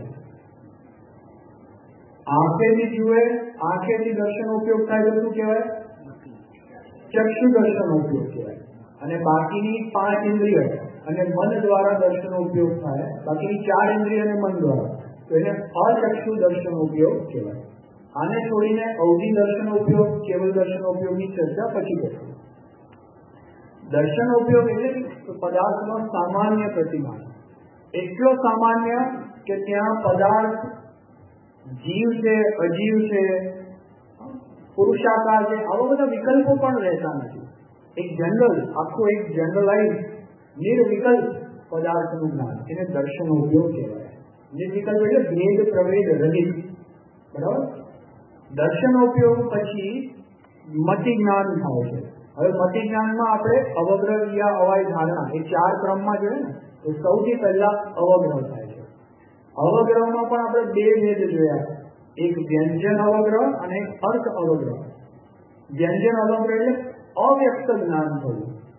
આંખેથી જુએ, આંખેથી દર્શન ઉપયોગ થાય તો શું કહેવાય? ચક્ષુ દર્શન ઉપયોગ કહેવાય. અને બાકીની 5 ઇન્દ્રિય અને મન દ્વારા દર્શન ઉપયોગ થાય, બાકીની 4 ઇન્દ્રિય અને મન દ્વારા, તો એને અચક્ષુ દર્શન ઉપયોગ કહેવાય. આને છોડીને અવધિ દર્શન ઉપયોગ, કેવલ દર્શન ઉપયોગની ચર્ચા પછી કરીશું. દર્શન ઉપયોગ એટલે પદાર્થનો સામાન્ય પ્રતિમાન, એટલો સામાન્ય કે ત્યાં પદાર્થ જીવ છે, અજીવ છે, પુરુષાકાર છે, આવા બધા વિકલ્પો પણ રહેતા નથી. એક જનરલ, આખું એક જનરલાઇઝ નિર્વિકલ્પ પદાર્થનું જ્ઞાન, એને દર્શન ઉપયોગ કહેવાય. નિર્વિકલ્પ એટલે ભેદ પ્રભેદ રહિત, બરાબર. દર્શન ઉપયોગ પછી મતિ જ્ઞાન થાય છે. હવે મતિ જ્ઞાનમાં આપણે અવગ્રહ, ક્રિયા, અવાય, ધારણા એ 4 ક્રમમાં જોઈએ ને, તો સૌથી પહેલા અવગ્રહ થાય છે. અવગ્રહમાં પણ આપણે 2 ભેદ જોયા, એક વ્યંજન અવગ્રહ અને અર્થ અવગ્રહ. વ્યંજન અવગ્રહ એટલે અવ્યક્ત જ્ઞાન થયું,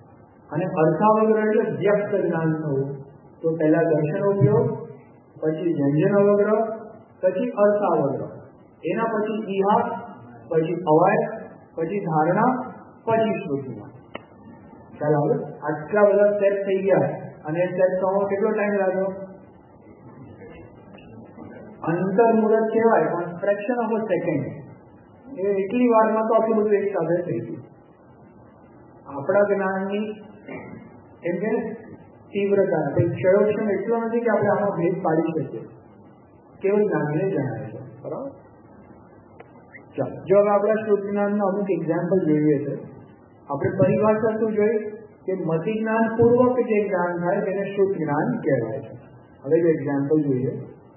અને અર્થાવગ્રહ એટલે વ્યક્ત જ્ઞાન થવું. તો પહેલા દર્શન ઉપયોગ, પછી વ્યંજન અવગ્રહ, પછી અર્થાવગ્રહ, એના પછી ઈહા, પછી અવાય, પછી ધારણા, પછી શ્રુતિમાં. ખ્યાલ આવે? આટલા બધા સ્ટેપ થઈ ગયા અને સ્ટેપ થવામાં કેટલો ટાઈમ લાગ્યો? અંતર્મુહૂર્ત કહેવાય પણ ફ્રેક્શન ઓફ અ સેકન્ડ. એ એટલી વારમાં તો આટલું બધું એક સાથે થઈ ગયું. આપણા જ્ઞાનની એમ કે તીવ્રતા ક્ષયોક્ષમ એટલો નથી કે આપણે આમાં ભેદ પાડી શકીએ. કેવળ જ્ઞાનને જણાવે છે. બરાબર? ચાલો, જો હવે આપણા શ્રુત જ્ઞાનના અમુક એક્ઝામ્પલ જોઈએ છે. આપણે પરિભાષા શું જોઈ કે મતિ જ્ઞાન પૂર્વક જે જ્ઞાન થાય તેને શ્રુત જ્ઞાન કહેવાય છે. હવે જો એક્ઝામ્પલ જોઈએ.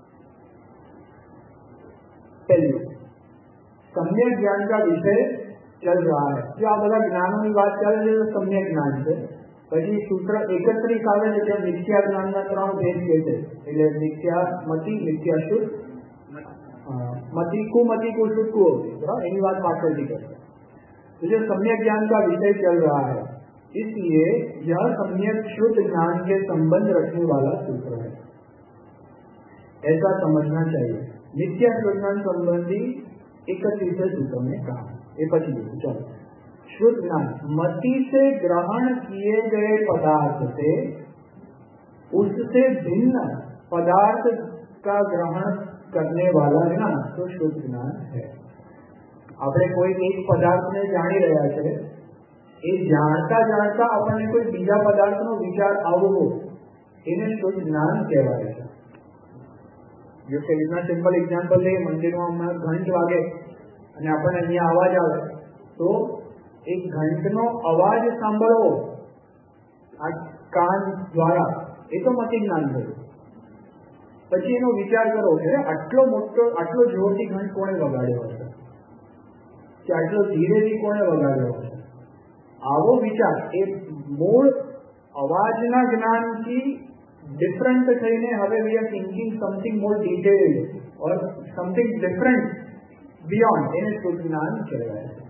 पहले सम्यक ज्ञान का विषय चल रहा है. जो आ બધા જ્ઞાનોની વાત ચાલે છે તો सम्यक જ્ઞાન છે. પછી સૂત્ર 31 આવે છે કે મિથ્યા જ્ઞાનના 3 ભેદ છે. એટલે મિથ્યા મતિ, મિથ્યા શુદ્ધ, मति कुशुद्ध को एनी बात पाछळથી करते. तो जो सम्यक ज्ञान का विषय चल रहा है इसलिए यह सम्यक शुद्ध ज्ञान के संबंध रखने वाला सूत्र है, ऐसा समझना चाहिए. नित्य शुद्ध ज्ञान संबंधी 31 सूत्र में कहा. ये पची चलो. शुद्ध ज्ञान मति से ग्रहण किए गए पदार्थ से उससे भिन्न पदार्थ का ग्रहण करने वाला ज्ञान तो शुद्ध ज्ञान है. આપણે કોઈ એક પદાર્થને જાણી રહ્યા છે, એ જાણતા જાણતા આપણને કોઈ બીજા પદાર્થનો વિચાર આવવો એને શુદ્ધ જ્ઞાન કહેવાય છે. જો કે રીતના સિમ્પલ એક્ઝામ્પલ લઈએ, મંદિરમાં હમણાં ઘંટ વાગે અને આપણને અહીંયા અવાજ આવે તો એ ઘંટનો અવાજ સાંભળવો આ કાન દ્વારા એ તો મતિ જ્ઞાન થયું. પછી એનો વિચાર કરો કે આટલો જોરથી ઘંટ કોણે વગાડ્યો હશે કે આટલો ધીરેથી કોણે વગાડ્યો હશે. આવો વિચાર એ મૂળ અવાજના જ્ઞાનથી ડિફરન્ટ થઈને હવે we are thinking something more detailed or something different beyond, એને શુદ્ધ જ્ઞાન કહેવાય છે.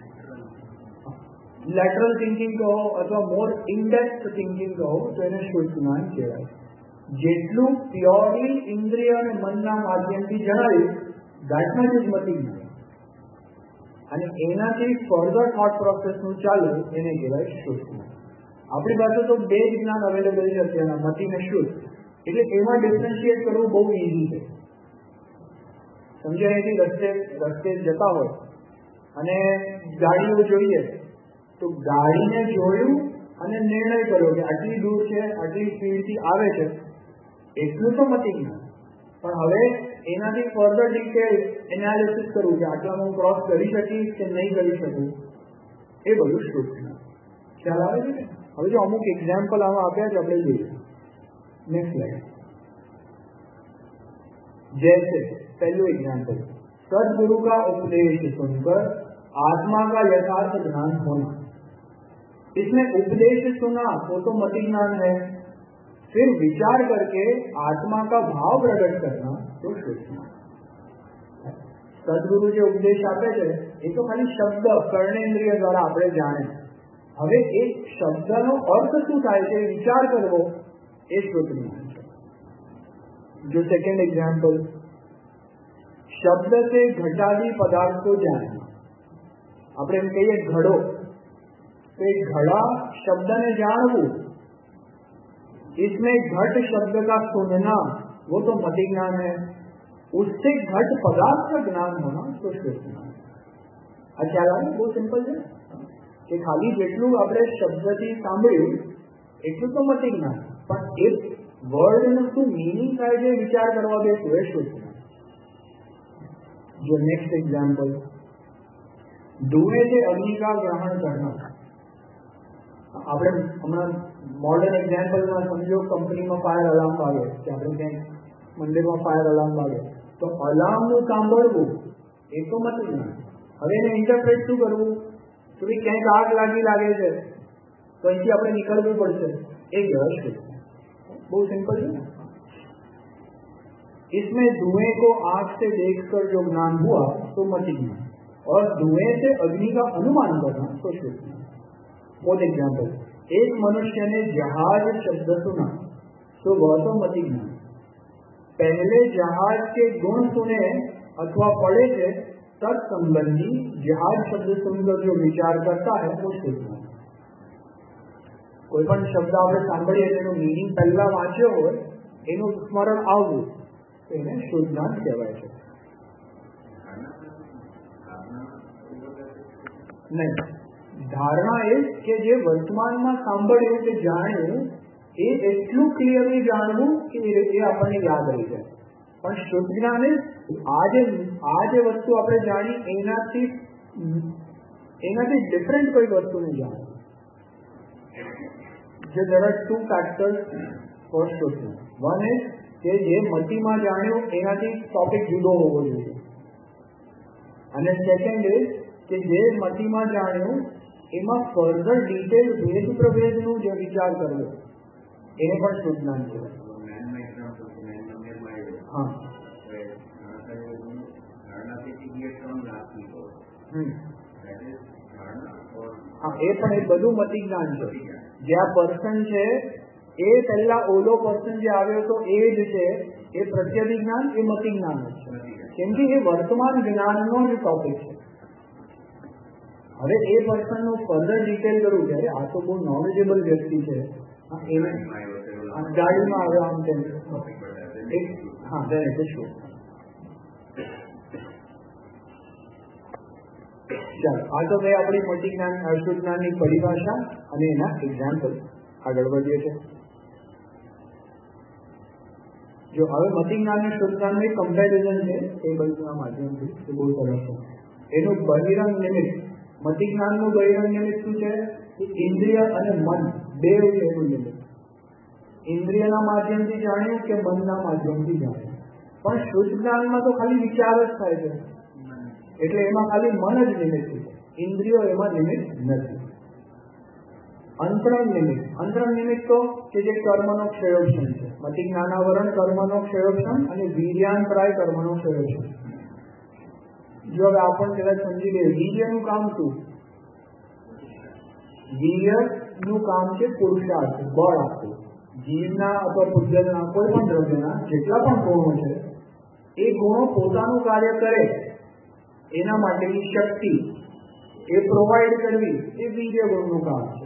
લેટરલ થિંકિંગ કહો અથવા મોર ઇનડેપ્થ થિંકિંગ કહો તો એને શુદ્ધ જ્ઞાન કહેવાય. જેટલું પ્યોરલી ઇન્દ્રિય અને મનના માધ્યમથી જણાવ્યું દેટ મચ ઇઝ મતિ જ્ઞાન, અને એનાથી ફર્ધર થોટ પ્રોસેસનું ચાલુ એને કહેવાય શુદ્ધ જ્ઞાન. આપણી પાસે તો બે જ જ્ઞાન અવેલેબલ છે અત્યારના, મતિ અને શુદ્ધ, એટલે એમાં ડિફરન્શિએટ કરવું બહુ ઇઝી છે. સમજે, અહીંથી રસ્તે જતા હોય અને ગાડીઓ જોઈએ તો ગાડીને જોયું અને નિર્ણય કર્યો કે આટલી દૂર છે, આટલી સ્પીડથી આવે છે, એટલું તો મતિ જ્ઞાન. પણ હવે એનાથી ફર્ધર ડિટેલ એનાલિસિસ કરવું કે આટલામાં હું ક્રોસ કરી શકીશ કે નહીં કરી શકું, એ બધું શુદ્ધ જ્ઞાન. ખ્યાલ આવે છે ને? હવે જો અમુક એક્ઝામ્પલ આમાં આપ્યા છે, આપણે જોઈએ. Next slide. जैसे पहलू एग्जाम्पल, सदगुरु का उपदेश सुनकर आत्मा का यथार्थ ज्ञान होना. इसमें उपदेश सुना तो मति ज्ञान है, फिर विचार करके आत्मा का भाव प्रकट करना तो शुद्ध ज्ञान. सदगुरु जो उपदेश आपे છે એ તો ખાલી શબ્દ કર્ણેન્દ્રિય દ્વારા આપણે જાણે. હવે એ શબ્દનો અર્થ શું થાય છે વિચાર કરવો એ શુદ્ધ જ્ઞાન છે. जो सेकेंड एग्जाम्पल, शब्द से घटादी पदार्थ को जानना. આપણે એમ કહીએ ઘડો, तो एक घड़ा शब्द ने जानવું, इसमें घट शब्द का सुनना वो तो मति ज्ञान है, उससे घट पदार्थ का ज्ञान होना तो शुद्ध ज्ञान. ખ્યાલ આવે? બહુ સિમ્પલ છે કે ખાલી જેટલું આપણે શબ્દથી સાંભળ્યું એટલું તો મતિ જ્ઞાન, પણ એક વર્ડનું શું મીનિંગ થાય છે વિચાર કરવા બેસવું એ શુદ્ધ જ્ઞાન. जो नेक्स्ट एग्जाम्पल, धुएं से अग्नि का ग्रहण करना. આપણે હમણાં મોડર્ન એક્ઝામ્પલમાં સમજો કંપનીમાં ફાયર અલાર્મ વાગે કે આપણે ક્યાંક મંદિરમાં ફાયર અલાર્મ વાગે તો અલાર્મનું સાંભળવું એ તો મતિ જ્ઞાન. હવે એને ઇન્ટરપ્રેટ શું કરવું તો ભાઈ ક્યાંક આગ લાગે છે તો અહીંથી આપણે નીકળવું પડશે, એ વ્યવસ્થિત. बहुत सिंपल है ना. इसमें धुएं को आंख से देखकर जो ज्ञान हुआ तो मति ज्ञान, और धुएं से अग्नि का अनुमान करना तो शुद्ध ज्ञान. बहुत एग्जाम्पल, एक मनुष्य ने जहाज शब्द सुना तो वह तो मति ज्ञान, पहले जहाज के गुण सुने अथवा पढ़े थे तत्संबंधी जहाज शब्द सुनकर जो विचार करता है वो शुद्ध ज्ञान। कोई पण शब्द આપણે સાંભળીએ તેનો મીનિંગ પહેલા વાંચ્યો હોય એનું સ્મરણ આવવું એને શુદ્ધ જ્ઞાન કહેવાય છે। નહીં, ધારણા એ કે જે વર્તમાનમાં સાંભળ્યું કે જાણ્યું એ એટલું ક્લિયરલી જાણવું કે એ આપણને યાદ રહી જાય। પણ શુદ્ધ જ્ઞાન આ જે વસ્તુ આપણે જાણી એનાથી ડિફરન્ટ કોઈ વસ્તુને જાણવું। there are two factors for શુદ્ધ જ્ઞાન। one is કે જે મતિમાં જાણ્યું એનાથી ટોપિક જુદો હોવો જોઈએ, અને સેકન્ડ ઇઝ કે જે મતિમાં જાણ્યું એમાં ફર્ધર ડિટેલ ભેદ પ્રભેદનું જે વિચાર કરવો એને પણ શુદ્ધ જ્ઞાન કહેવાય। હા, હા, એ પણ એ બધું મતિ જ્ઞાન છે। જે આ પર્સન છે એ પહેલા ઓલો પર્સન જે આવ્યો હતો એ જ છે, એ પ્રત્યધિ જ્ઞાન એ મતિ જ્ઞાન જ છે, કેમ કે એ વર્તમાન જ્ઞાનનો જ ટોપિક છે। હવે એ પર્સનનું ફર્ધર ડિટેલ કરવું છે, આ તો બહુ નોલેજેબલ વ્યક્તિ છે, ગાડીમાં આવ્યો આમ તેમ, હા તે શું। ચાલો, આ તો ભાઈ આપણી મતિ જ્ઞાન શુદ્ધ જ્ઞાનની પરિભાષા અને એના એક્ઝામ્પલ। આગળ વધીએ છીએ। જો હવે મતિ જ્ઞાન અને શુદ્ધ જ્ઞાનનું એક કમ્પેરિઝન છે ટેબલ્સના માધ્યમથી, એ બહુ સરસ છે। એનું બહિરંગ નિમિત્ત, મતિ જ્ઞાનનું બહિરંગ નિમિત્ત શું છે? ઇન્દ્રિય અને મન બે એનું નિમિત્ત। ઇન્દ્રિયના માધ્યમથી જાણ્યું કે મનના માધ્યમથી જાણ્યું, પણ શુદ્ધ જ્ઞાનમાં તો ખાલી વિચાર જ થાય છે, એટલે એમાં ખાલી મન જ નિમિત્ત છે, ઇન્દ્રિયો એમાં નિમિત્ત નથી। અંતરંગ નિમિત્ત, અંતરંગ નિમિત્ત તો કે જે કર્મનો ક્ષયોક્ષમ છે, મતિ જ્ઞાનાવરણ કર્મનો ક્ષયોક્ષમ અને વીર્યાંતરાય કર્મનો ક્ષયોક્ષમ। જો હવે આપણને કદાચ સમજી લઈએ વીર્યનું કામ શું? વીર્યનું કામ છે પુરુષાર્થ, બળ આપવું। જીવના અથવા પુજ્યના કોઈ પણ દ્રવ્યના જેટલા પણ ગુણો છે એ ગુણો પોતાનું કાર્ય કરે એના માટેની શક્તિ એ પ્રોવાઈડ કરવી એ વીર્ય ગુણનું કામ છે।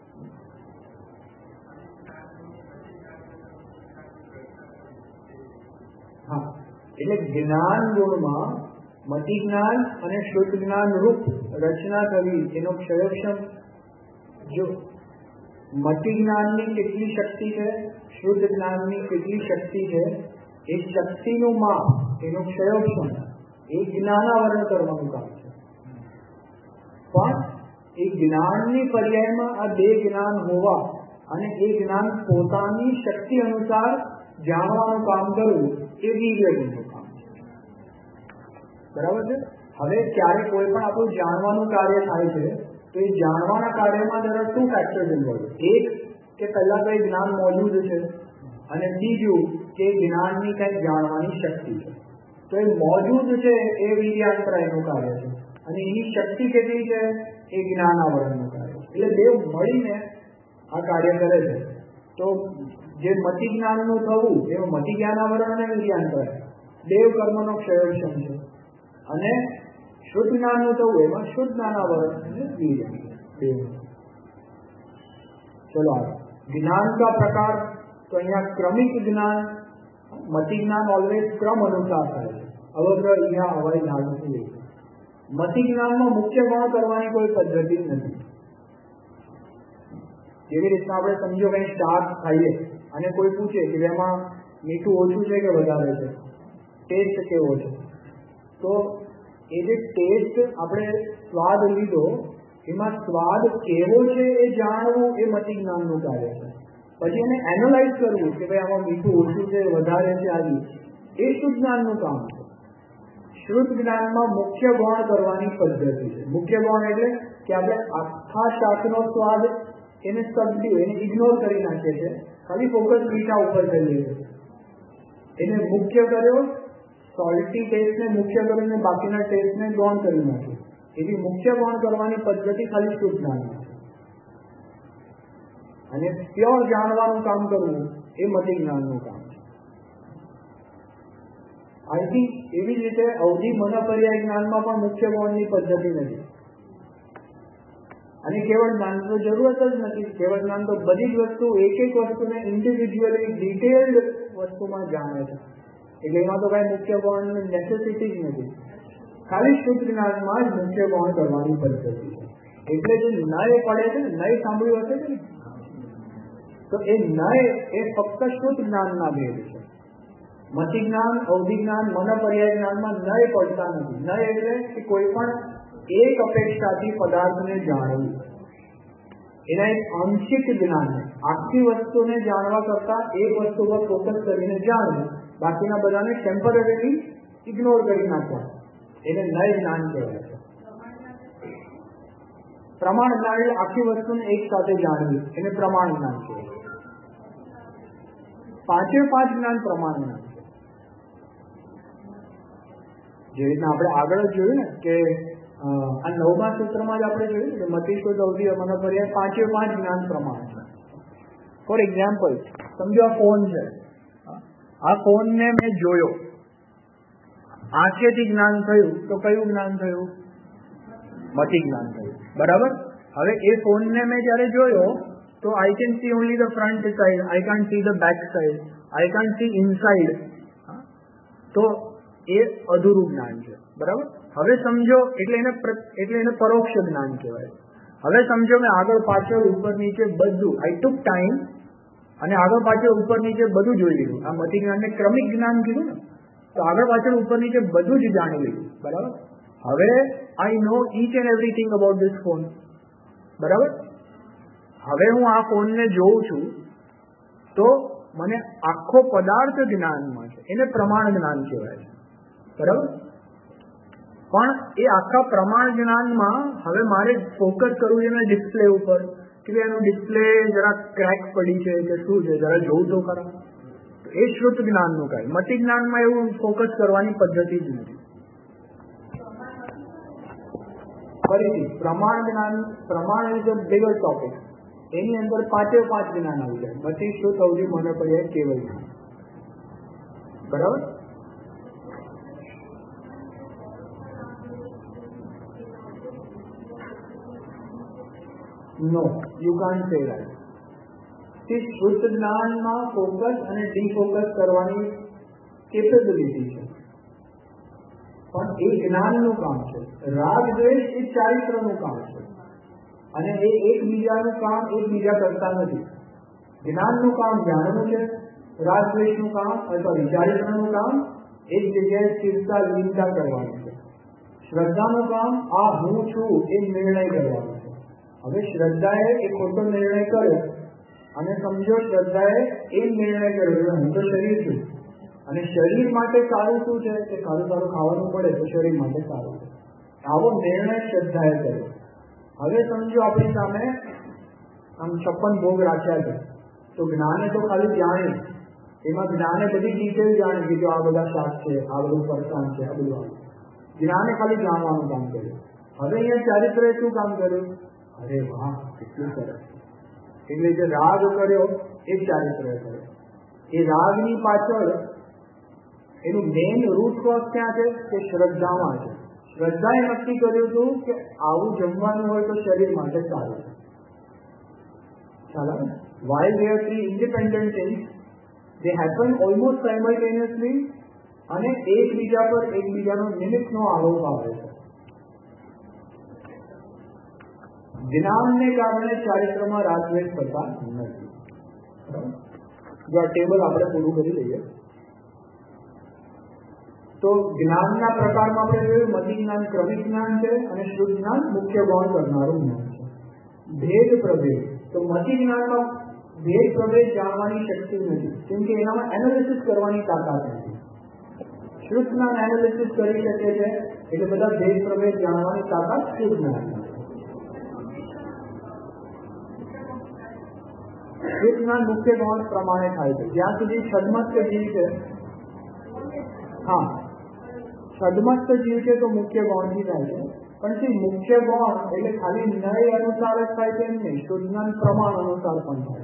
હા, એટલે જ્ઞાન ગુણમાં મતિ જ્ઞાન અને શુદ્ધ જ્ઞાન રૂપ રચના થવી એનો ક્ષયક્ષમ। જો મતિ જ્ઞાનની કેટલી શક્તિ છે, શુદ્ધ જ્ઞાનની કેટલી શક્તિ છે, એ શક્તિનું માપ એનો ક્ષયોક્ષમ એ જ્ઞાનાવરણ કરવાનું કામ છે। પણ એ જ્ઞાનની પર્યાયમાં આ બે જ્ઞાન હોવા અને એ જ્ઞાન પોતાની શક્તિ અનુસાર જાણવાનું કામ કરવું એ વીર્ય ગુણનું કામ છે। બરાબર છે? હવે ક્યારે કોઈ પણ આપણું જાણવાનું કાર્ય થાય છે તો એ જાણવાના કાર્યમાં there are two factors involved। એક કે પહેલા તો એ જ્ઞાન મોજૂદ છે, અને બીજું કે જ્ઞાનની કંઈક જાણવાની શક્તિ છે। તો એ મોજૂદ છે એ વીર્યાંતરાયનું કાર્ય છે, અને એની શક્તિ કેટલી છે એ જ્ઞાનાવરણનું કાર્ય છે। એટલે બે મળીને આ કાર્ય કરે છે। તો જે મતિ જ્ઞાનનું થવું એમાં મતિ જ્ઞાનાવરણ અને વીર્યાંતરાય દેવ કર્મનો ક્ષયોક્ષમ છે, અને શુદ્ધ જ્ઞાનનું થવું એમાં શુદ્ધ જ્ઞાનાવરણ અને વીર્યાંતરાય। चलो ज्ञान का प्रकार तो अहियां क्रमिक ज्ञान, मति ज्ञान ऑलवेज क्रम अनुसार थाय छे, अवग्रह अहियां हवाई जहाज નથી। मति ज्ञान में मुख्य गुण करवानी कोई पद्धति नहीं। જેવી રીતના આપણે સમજો કંઈ શાક ખાઈએ અને કોઈ પૂછે કે એમાં મીઠું ઓછું છે કે વધારે છે, ટેસ્ટ કેવો છે, તો એ જે ટેસ્ટ આપણે સ્વાદ લીધો એમાં સ્વાદ કેવો છે એ જાણવું એ મતિ જ્ઞાનનું કાર્ય છે। પછી એને એનાલાઇઝ કરવું કે ભાઈ આમાં મીઠું ઓછું છે વધારે છે આદિ, એ શુદ્ધ જ્ઞાનનું કામ છે। શુદ્ધ જ્ઞાનમાં મુખ્ય ગુણ કરવાની પદ્ધતિ છે। મુખ્ય ગુણ એટલે કે આપણે આખા શાકનો સ્વાદ એને સબડ્યુ એને ઇગ્નોર કરી નાખીએ છીએ, ખાલી ફોકસ મીઠા ઉપર કરીએ છીએ। એને મુખ્ય કર્યો, સોલ્ટી ટેસ્ટને મુખ્ય કરીને બાકીના ટેસ્ટને ગૌણ કરી નાખ્યો। એવી મુખ્ય ગૌણ કરવાની પદ્ધતિ ખાલી શુદ્ધ જ્ઞાનમાં છે। અને પ્યોર જાણવાનું કામ કરવું એ મતિ જ્ઞાનનું કામ છે. આઈ થિંક એવી જ રીતે અવધિ મનોપર્યાય જ્ઞાનમાં પણ મુખ્ય ગૌણની પદ્ધતિ નથી અને કેવળ જ્ઞાન તો જરૂરત જ નથી. કેવળ જ્ઞાન તો બધી જ વસ્તુ એક એક વસ્તુને ઇન્ડિવિજ્યુઅલી ડિટેલ્ડ વસ્તુમાં જાણે છે, એટલે એમાં તો કઈ મુખ્ય ગૌણની નેસેસિટી જ નથી. ખાલી શુદ્ધ જ્ઞાનમાં જ મુખ્ય ગૌણ કરવાની પદ્ધતિ છે. એટલે જે નય પડે છે ને, નય સાંભળ્યું હશે ને, તો એ નય એ ફક્ત શુદ્ધ જ્ઞાનના ભેદ છે. મતિ જ્ઞાન, અવધિ જ્ઞાન, મનોપર્યાય જ્ઞાનમાં નય પડતા નથી. નય એટલે કે કોઈ પણ એક અપેક્ષાથી પદાર્થને જાણવું, એના એક આંશિક જ્ઞાન, આખી વસ્તુને જાણવા કરતા એક વસ્તુ પર ફોકસ કરીને જાણવું, બાકીના બધાને ટેમ્પરરીલી ઇગ્નોર કરી નાખવા, એને નય જ્ઞાન કહેવાય છે. પ્રમાણ જ્ઞાન એટલે આખી વસ્તુને એક સાથે જાણવી, એને પ્રમાણ જ્ઞાન કહેવાય. પાંચે પાંચ જ્ઞાન પ્રમાણ જ્ઞાન છે. જે રીતના આપણે આગળ જ જોયું ને કે આ 9મા સૂત્રમાં જ આપણે જોયું કે મતિ, શુદ્ધ, અવધિ, મનોપર્યાય પાંચે પાંચ જ્ઞાન પ્રમાણ છે. ફોર એક્ઝામ્પલ, સમજો આ ફોન છે, આ ફોનને મેં જોયો, આંખેથી જ્ઞાન થયું, તો કયું જ્ઞાન થયું? મતિ જ્ઞાન થયું. બરાબર. હવે એ ફોનને મેં જયારે જોયો તો I can see only the front side, I can't see the back side, I can't see inside, તો એ અધૂરું જ્ઞાન છે. બરાબર. હવે સમજો એટલે એને પરોક્ષ જ્ઞાન કહેવાય. હવે સમજો મેં આગળ પાછળ ઉપર નીચે બધું, આઈ ટુક ટાઈમ અને આગળ પાછળ ઉપર નીચે બધું જોઈ લીધું. આ મતિ જ્ઞાનને ક્રમિક જ્ઞાન કીધું ને, તો આગળ પાછળ ઉપર નીચે બધું જ જાણી લીધું. બરાબર. હવે I know each and everything about this phone. બરાબર. હવે હું આ ફોનને જોઉં છું તો મને આખો પદાર્થ જ્ઞાનમાં છે, એને પ્રમાણ જ્ઞાન કહેવાય છે. બરાબર. પણ એ આખા પ્રમાણ જ્ઞાનમાં હવે મારે ફોકસ કરવું છે એના ડિસ્પ્લે ઉપર કે એનું ડિસ્પ્લે જરા ક્રેક પડી છે કે શું છે, જરા જોઉં તો ખરા. એ શુદ્ધ જ્ઞાનનું કાંઈ. મતિ જ્ઞાનમાં એવું ફોકસ કરવાની પદ્ધતિ જ નથી. ફરીથી પ્રમાણ જ્ઞાન, પ્રમાણ ઇઝ અ બિગર ટોપિક. એની અંદર પાંચે પાંચ જ્ઞાન આવી જાય. મતિ, શુદ્ધ, અવધિ, મનોપર્યાય, કેવળ જ્ઞાન. બરાબર. No, you can't say right. તે શુદ્ધ જ્ઞાનમાં ફોકસ અને ડીફોકસ કરવાની કેપેબિલિટી છે, પણ એ જ્ઞાનનું કામ છે. રાગ દ્વેષ એ ચારિત્રનું કામ છે અને એ એકબીજાનું કામ એકબીજા કરતા નથી. જ્ઞાનનું કામ જાણવું છે, રાગ દ્વેષનું કામ અથવા ચારિત્રનું કામ એક જગ્યાએ સ્થિરતા લીનતા કરવાનું છે. શ્રદ્ધાનું કામ આ હું છું એ નિર્ણય કરવાનો છે. હવે શ્રદ્ધાએ એ ખોટો નિર્ણય કર્યો અને સમજો શ્રદ્ધાએ એ નિર્ણય કર્યો હું તો શરીર છું અને શરીર માટે સારું શું છે કે સારું સારું ખાવાનું પડે તો શરીર માટે સારું છે. આવો નિર્ણય શ્રદ્ધાએ કર્યો. હવે સમજો આપણી સામે આમ 56 ભોગ રાખ્યા છે, તો જ્ઞાને તો ખાલી જાણે, એમાં જ્ઞાને બધી ડિટેલ જાણે કે જો આ બધા શાક છે, આ બધું ફરસાણ છે, આ બધું જ્ઞાને ખાલી જાણવાનું કામ કર્યું. હવે અહીંયા ચારિત્રએ શું કામ કર્યું? અરે વાહ, કેટલું સરસ. એટલે જે રાગ કર્યો એ ચારિત્રએ કર્યો. એ રાગની પાછળ એનું મેઇન રૂટ કોઝ ક્યાં છે કે શ્રદ્ધામાં છે. શ્રદ્ધાએ નક્કી કર્યું હતું કે આવું જમવાનું હોય તો શરીર માટે સારું છે. ચાલો, while they are three independent things, they happen almost simultaneously અને એકબીજા પર એકબીજાનો નિમિત્તનો આરોપ આવે છે. જ્ઞાનને કારણે ચારિત્રમાં રાગદ્વેષ થતા નથી. જો આ ટેબલ આપણે પૂરું કરી લઈએ તો જ્ઞાનના પ્રકારમાં આપણે જોયું મતિ જ્ઞાન ક્રમિક જ્ઞાન છે અને શુદ્ધ જ્ઞાન મુખ્ય ગૌણ કરનારું જ્ઞાન છે. ભેદ પ્રભેદ, તો મતિ જ્ઞાનમાં ભેદ પ્રભેદ જાણવાની શક્તિ નથી, કેમ કે એનામાં એનાલિસિસ કરવાની તાકાત નથી. શુદ્ધ જ્ઞાન એનાલિસિસ કરી શકે છે, એટલે બધા ભેદ પ્રભેદ જાણવાની તાકાત શુદ્ધ જ્ઞાન. શુદ્ધ જ્ઞાન મુખ્ય ગૌણ પ્રમાણે થાય છે. જ્યાં સુધી સદમસ્ત જીવ છે, હા સદમસ્ત જીવ છે તો મુખ્ય ગૌણથી થાય છે. પણ મુખ્ય ગૌણ એટલે ખાલી નય અનુસાર જ થાય તેમ નહીં, શુદ્ધ જ્ઞાન પ્રમાણ અનુસાર પણ થાય.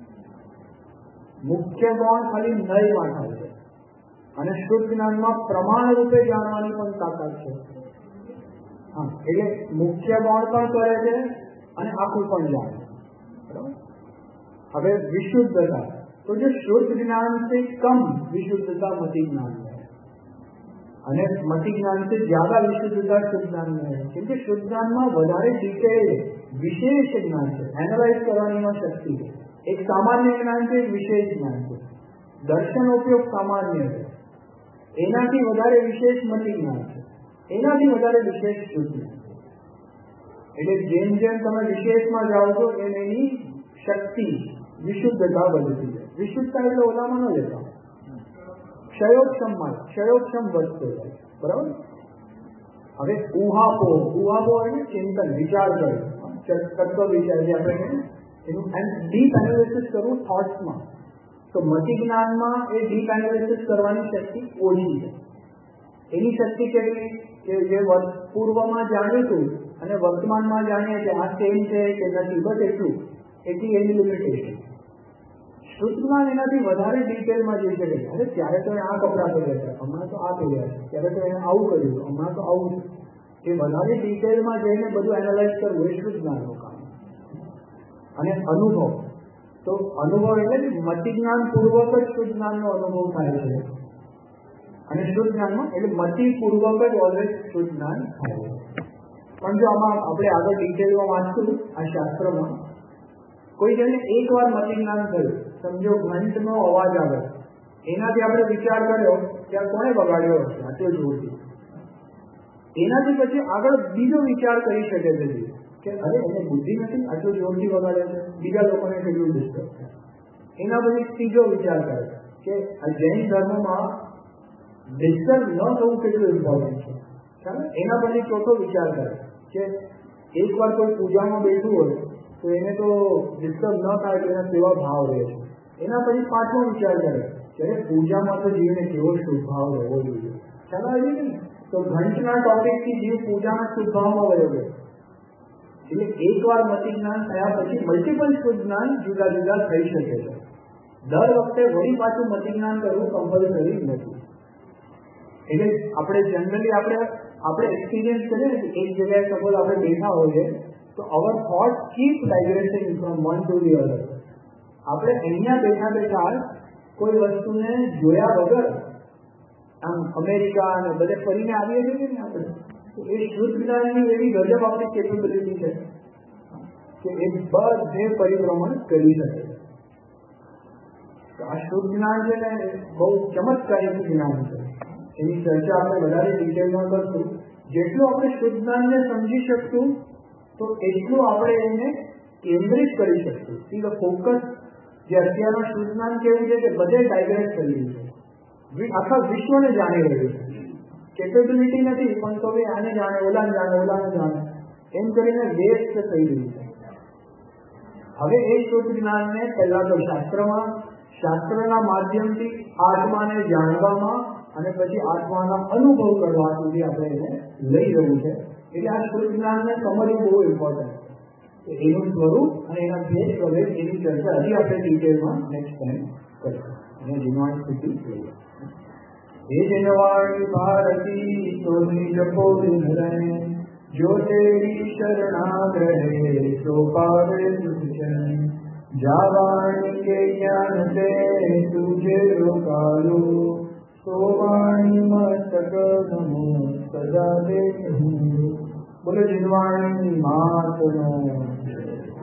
મુખ્ય ગૌણ ખાલી નયમાં થાય છે અને શુદ્ધ જ્ઞાનમાં પ્રમાણ રૂપે જાણવાની પણ તાકાત છે. હા, એટલે મુખ્ય ગૌણ પણ કરે છે અને આખું પણ જાણે. બરાબર. હવે વિશુદ્ધતા, તો જે શુદ્ધ જ્ઞાન से कम विशुद्धता मति ज्ञान है અને મતિ જ્ઞાન से ज्यादा विशुद्धता शुद्ध ज्ञान में है. क्योंकि शुद्ध ज्ञान में વધારે ડિટેલ વિશેષ જ્ઞાન છે, એનાલાઇઝ કરવાની શક્તિ છે. એક સામાન્ય જ્ઞાન છે, એક વિશેષ જ્ઞાન છે. દર્શન ઉપયોગ સામાન્ય છે, એનાથી વધારે વિશેષ મતિ જ્ઞાન છે, એનાથી વધારે વિશેષ શુદ્ધ જ્ઞાન છે. એટલે જેમ જેમ તમે વિશેષમાં જાઓ છો એમ એની શક્તિ વિશુદ્ધતા વધતી છે. વિશુદ્ધતા એટલે ઓલામાં ન લેતા, ક્ષયોક્ષમ વધતો જાય. બરાબર. હવે ઉહાપો એટલે ચિંતન, વિચાર કરે, તત્વ વિચાર જે આપણે એનું ડીપ એનાલિસિસ કરવું થોટ્સમાં. તો મતિ જ્ઞાનમાં એ ડીપ એનાલિસિસ કરવાની શક્તિ ઓછી છે. એની શક્તિ કેટલી કે જે પૂર્વમાં જાણીતું અને વર્તમાનમાં જાણીએ કે આ સેમ છે કે નથી, બસ એટલી એની લિમિટેશન. શુદ્ધ જ્ઞાન એનાથી વધારે ડિટેલમાં જઈ શકે. અરે ત્યારે તો આ કપડાં પહેર્યા છે, હમણાં તો આ પહેર્યા છે, ત્યારે તો એને આવું કર્યું, હમણાં તો આવું છે. એ વધારે ડિટેલમાં જઈને બધું એનાલાઇઝ કરવું એ શુદ્ધ જ્ઞાનનું કામ. અને અનુભવ, તો અનુભવ એટલે મતિ જ્ઞાન પૂર્વક જ શુદ્ધ જ્ઞાનનો અનુભવ થાય છે. અને શુદ્ધ જ્ઞાનમાં એટલે મતિ પૂર્વક જ ઓલવેઝ શુદ્ધ જ્ઞાન થાય છે. પણ જો આમાં આપણે આગળ ડિટેલમાં વાંચશું આ શાસ્ત્રમાં, કોઈ જણે એકવાર મતિ જ્ઞાન થયું, સમજો ઘંટનો અવાજ આવે, એનાથી આપણે વિચાર કર્યો કે આ કોણે વગાડ્યો હશે આટલો જોરથી. એનાથી પછી આગળ બીજો વિચાર કરી શકે છે કે અરે એને બુદ્ધિ નથી, આટલું જોરથી વગાડે છે, બીજા લોકોને કેટલું ડિસ્ટર્બ છે. એના પછી ત્રીજો વિચાર કરે કે આ જૈન ધર્મમાં ડિસ્ટર્બ ન થવું કેટલું ઇમ્પોર્ટન્ટ છે. ચાલો, એના પછી ચોથો વિચાર કરે કે એકવાર કોઈ પૂજામાં બેઠું હોય તો એને તો ડિસ્ટર્બ ન થાય તો એના કેવા ભાવ રહે છે. એના પછી પાંચમો વિચાર કરે કે પૂજામાં તો જીવને કેવો શુભ ભાવ રહેવો જોઈએ. ચાલો, આવી ને તો ઘંટના ટોપિકથી જીવ પૂજાના શુભ ભાવમાં વયો ગયો. એટલે એકવાર મતિ જ્ઞાન થયા પછી મલ્ટિપલ શુદ્ધ જ્ઞાન જુદા જુદા થઈ શકે છે. દર વખતે વળી પાછું મતિ જ્ઞાન કરવું કમ્પલસરી નથી. એટલે આપણે જનરલી આપણે એક્સપિરિયન્સ કરીએ ને, એક જગ્યાએ સપોઝ આપણે બેઠા હોઈએ તો our thought keep digressing from one to the other. આપણે અહીંયા બેઠા બેઠા કોઈ વસ્તુને જોયા વગર આમ અમેરિકા અને બધે ફરીને આવીએ છીએ ને આપણે, તો એ શુદ્ધ જ્ઞાનની એવી ગજબ આપણી કેપેબિલિટી છે કે એ બધે પરિભ્રમણ કરી શકે. તો આ શુદ્ધ જ્ઞાન છે ને બહુ ચમત્કારિક જ્ઞાન છે. એની ચર્ચા આપણે વધારે ડિટેલમાં કરશું. જેટલું આપણે શુદ્ધ જ્ઞાનને સમજી શકશું તો એટલું આપણે એને કેન્દ્રિત કરી શકશું. સી ધ ફોકસ જે અત્યારના શુદ્ધ જ્ઞાન કેવું છે કે બધે ડાયગ્રેસ કરી રહ્યું છે, આખા વિશ્વને જાણી રહ્યું છે. કેપેબિલિટી નથી પણ તો આને જાણે, ઓલાને જાણે એમ કરીને વેસ્ટ થઈ રહ્યું છે. હવે એ શુદ્ધ જ્ઞાનને પહેલા તો શાસ્ત્રના માધ્યમથી આત્માને જાણવામાં અને પછી આત્માના અનુભવ કરવા સુધી આપણે એને લઈ જવું છે. એટલે આ શુદ્ધ જ્ઞાનને સમજવું બહુ ઇમ્પોર્ટન્ટ છે. એનું સ્વરૂપ અને એના ભેદ પ્રભેદ એની ચર્ચા હજી આપણે ડિટેલમાં નેક્સ્ટ ટાઈમ કરીશું. અને જીનવાણી સ્થિતિ લઈએ. હે જીનવાણી ભારતી સોની જપો દિનરને, જો તેરી શરણાગ્રહે તો પાવે સુચન, જાવાણી કે જ્ઞાન તે તુજે રોકાલો, તો વાણી મસ્તક નમો સદા દે. બોલો જીનવાણી માતનો.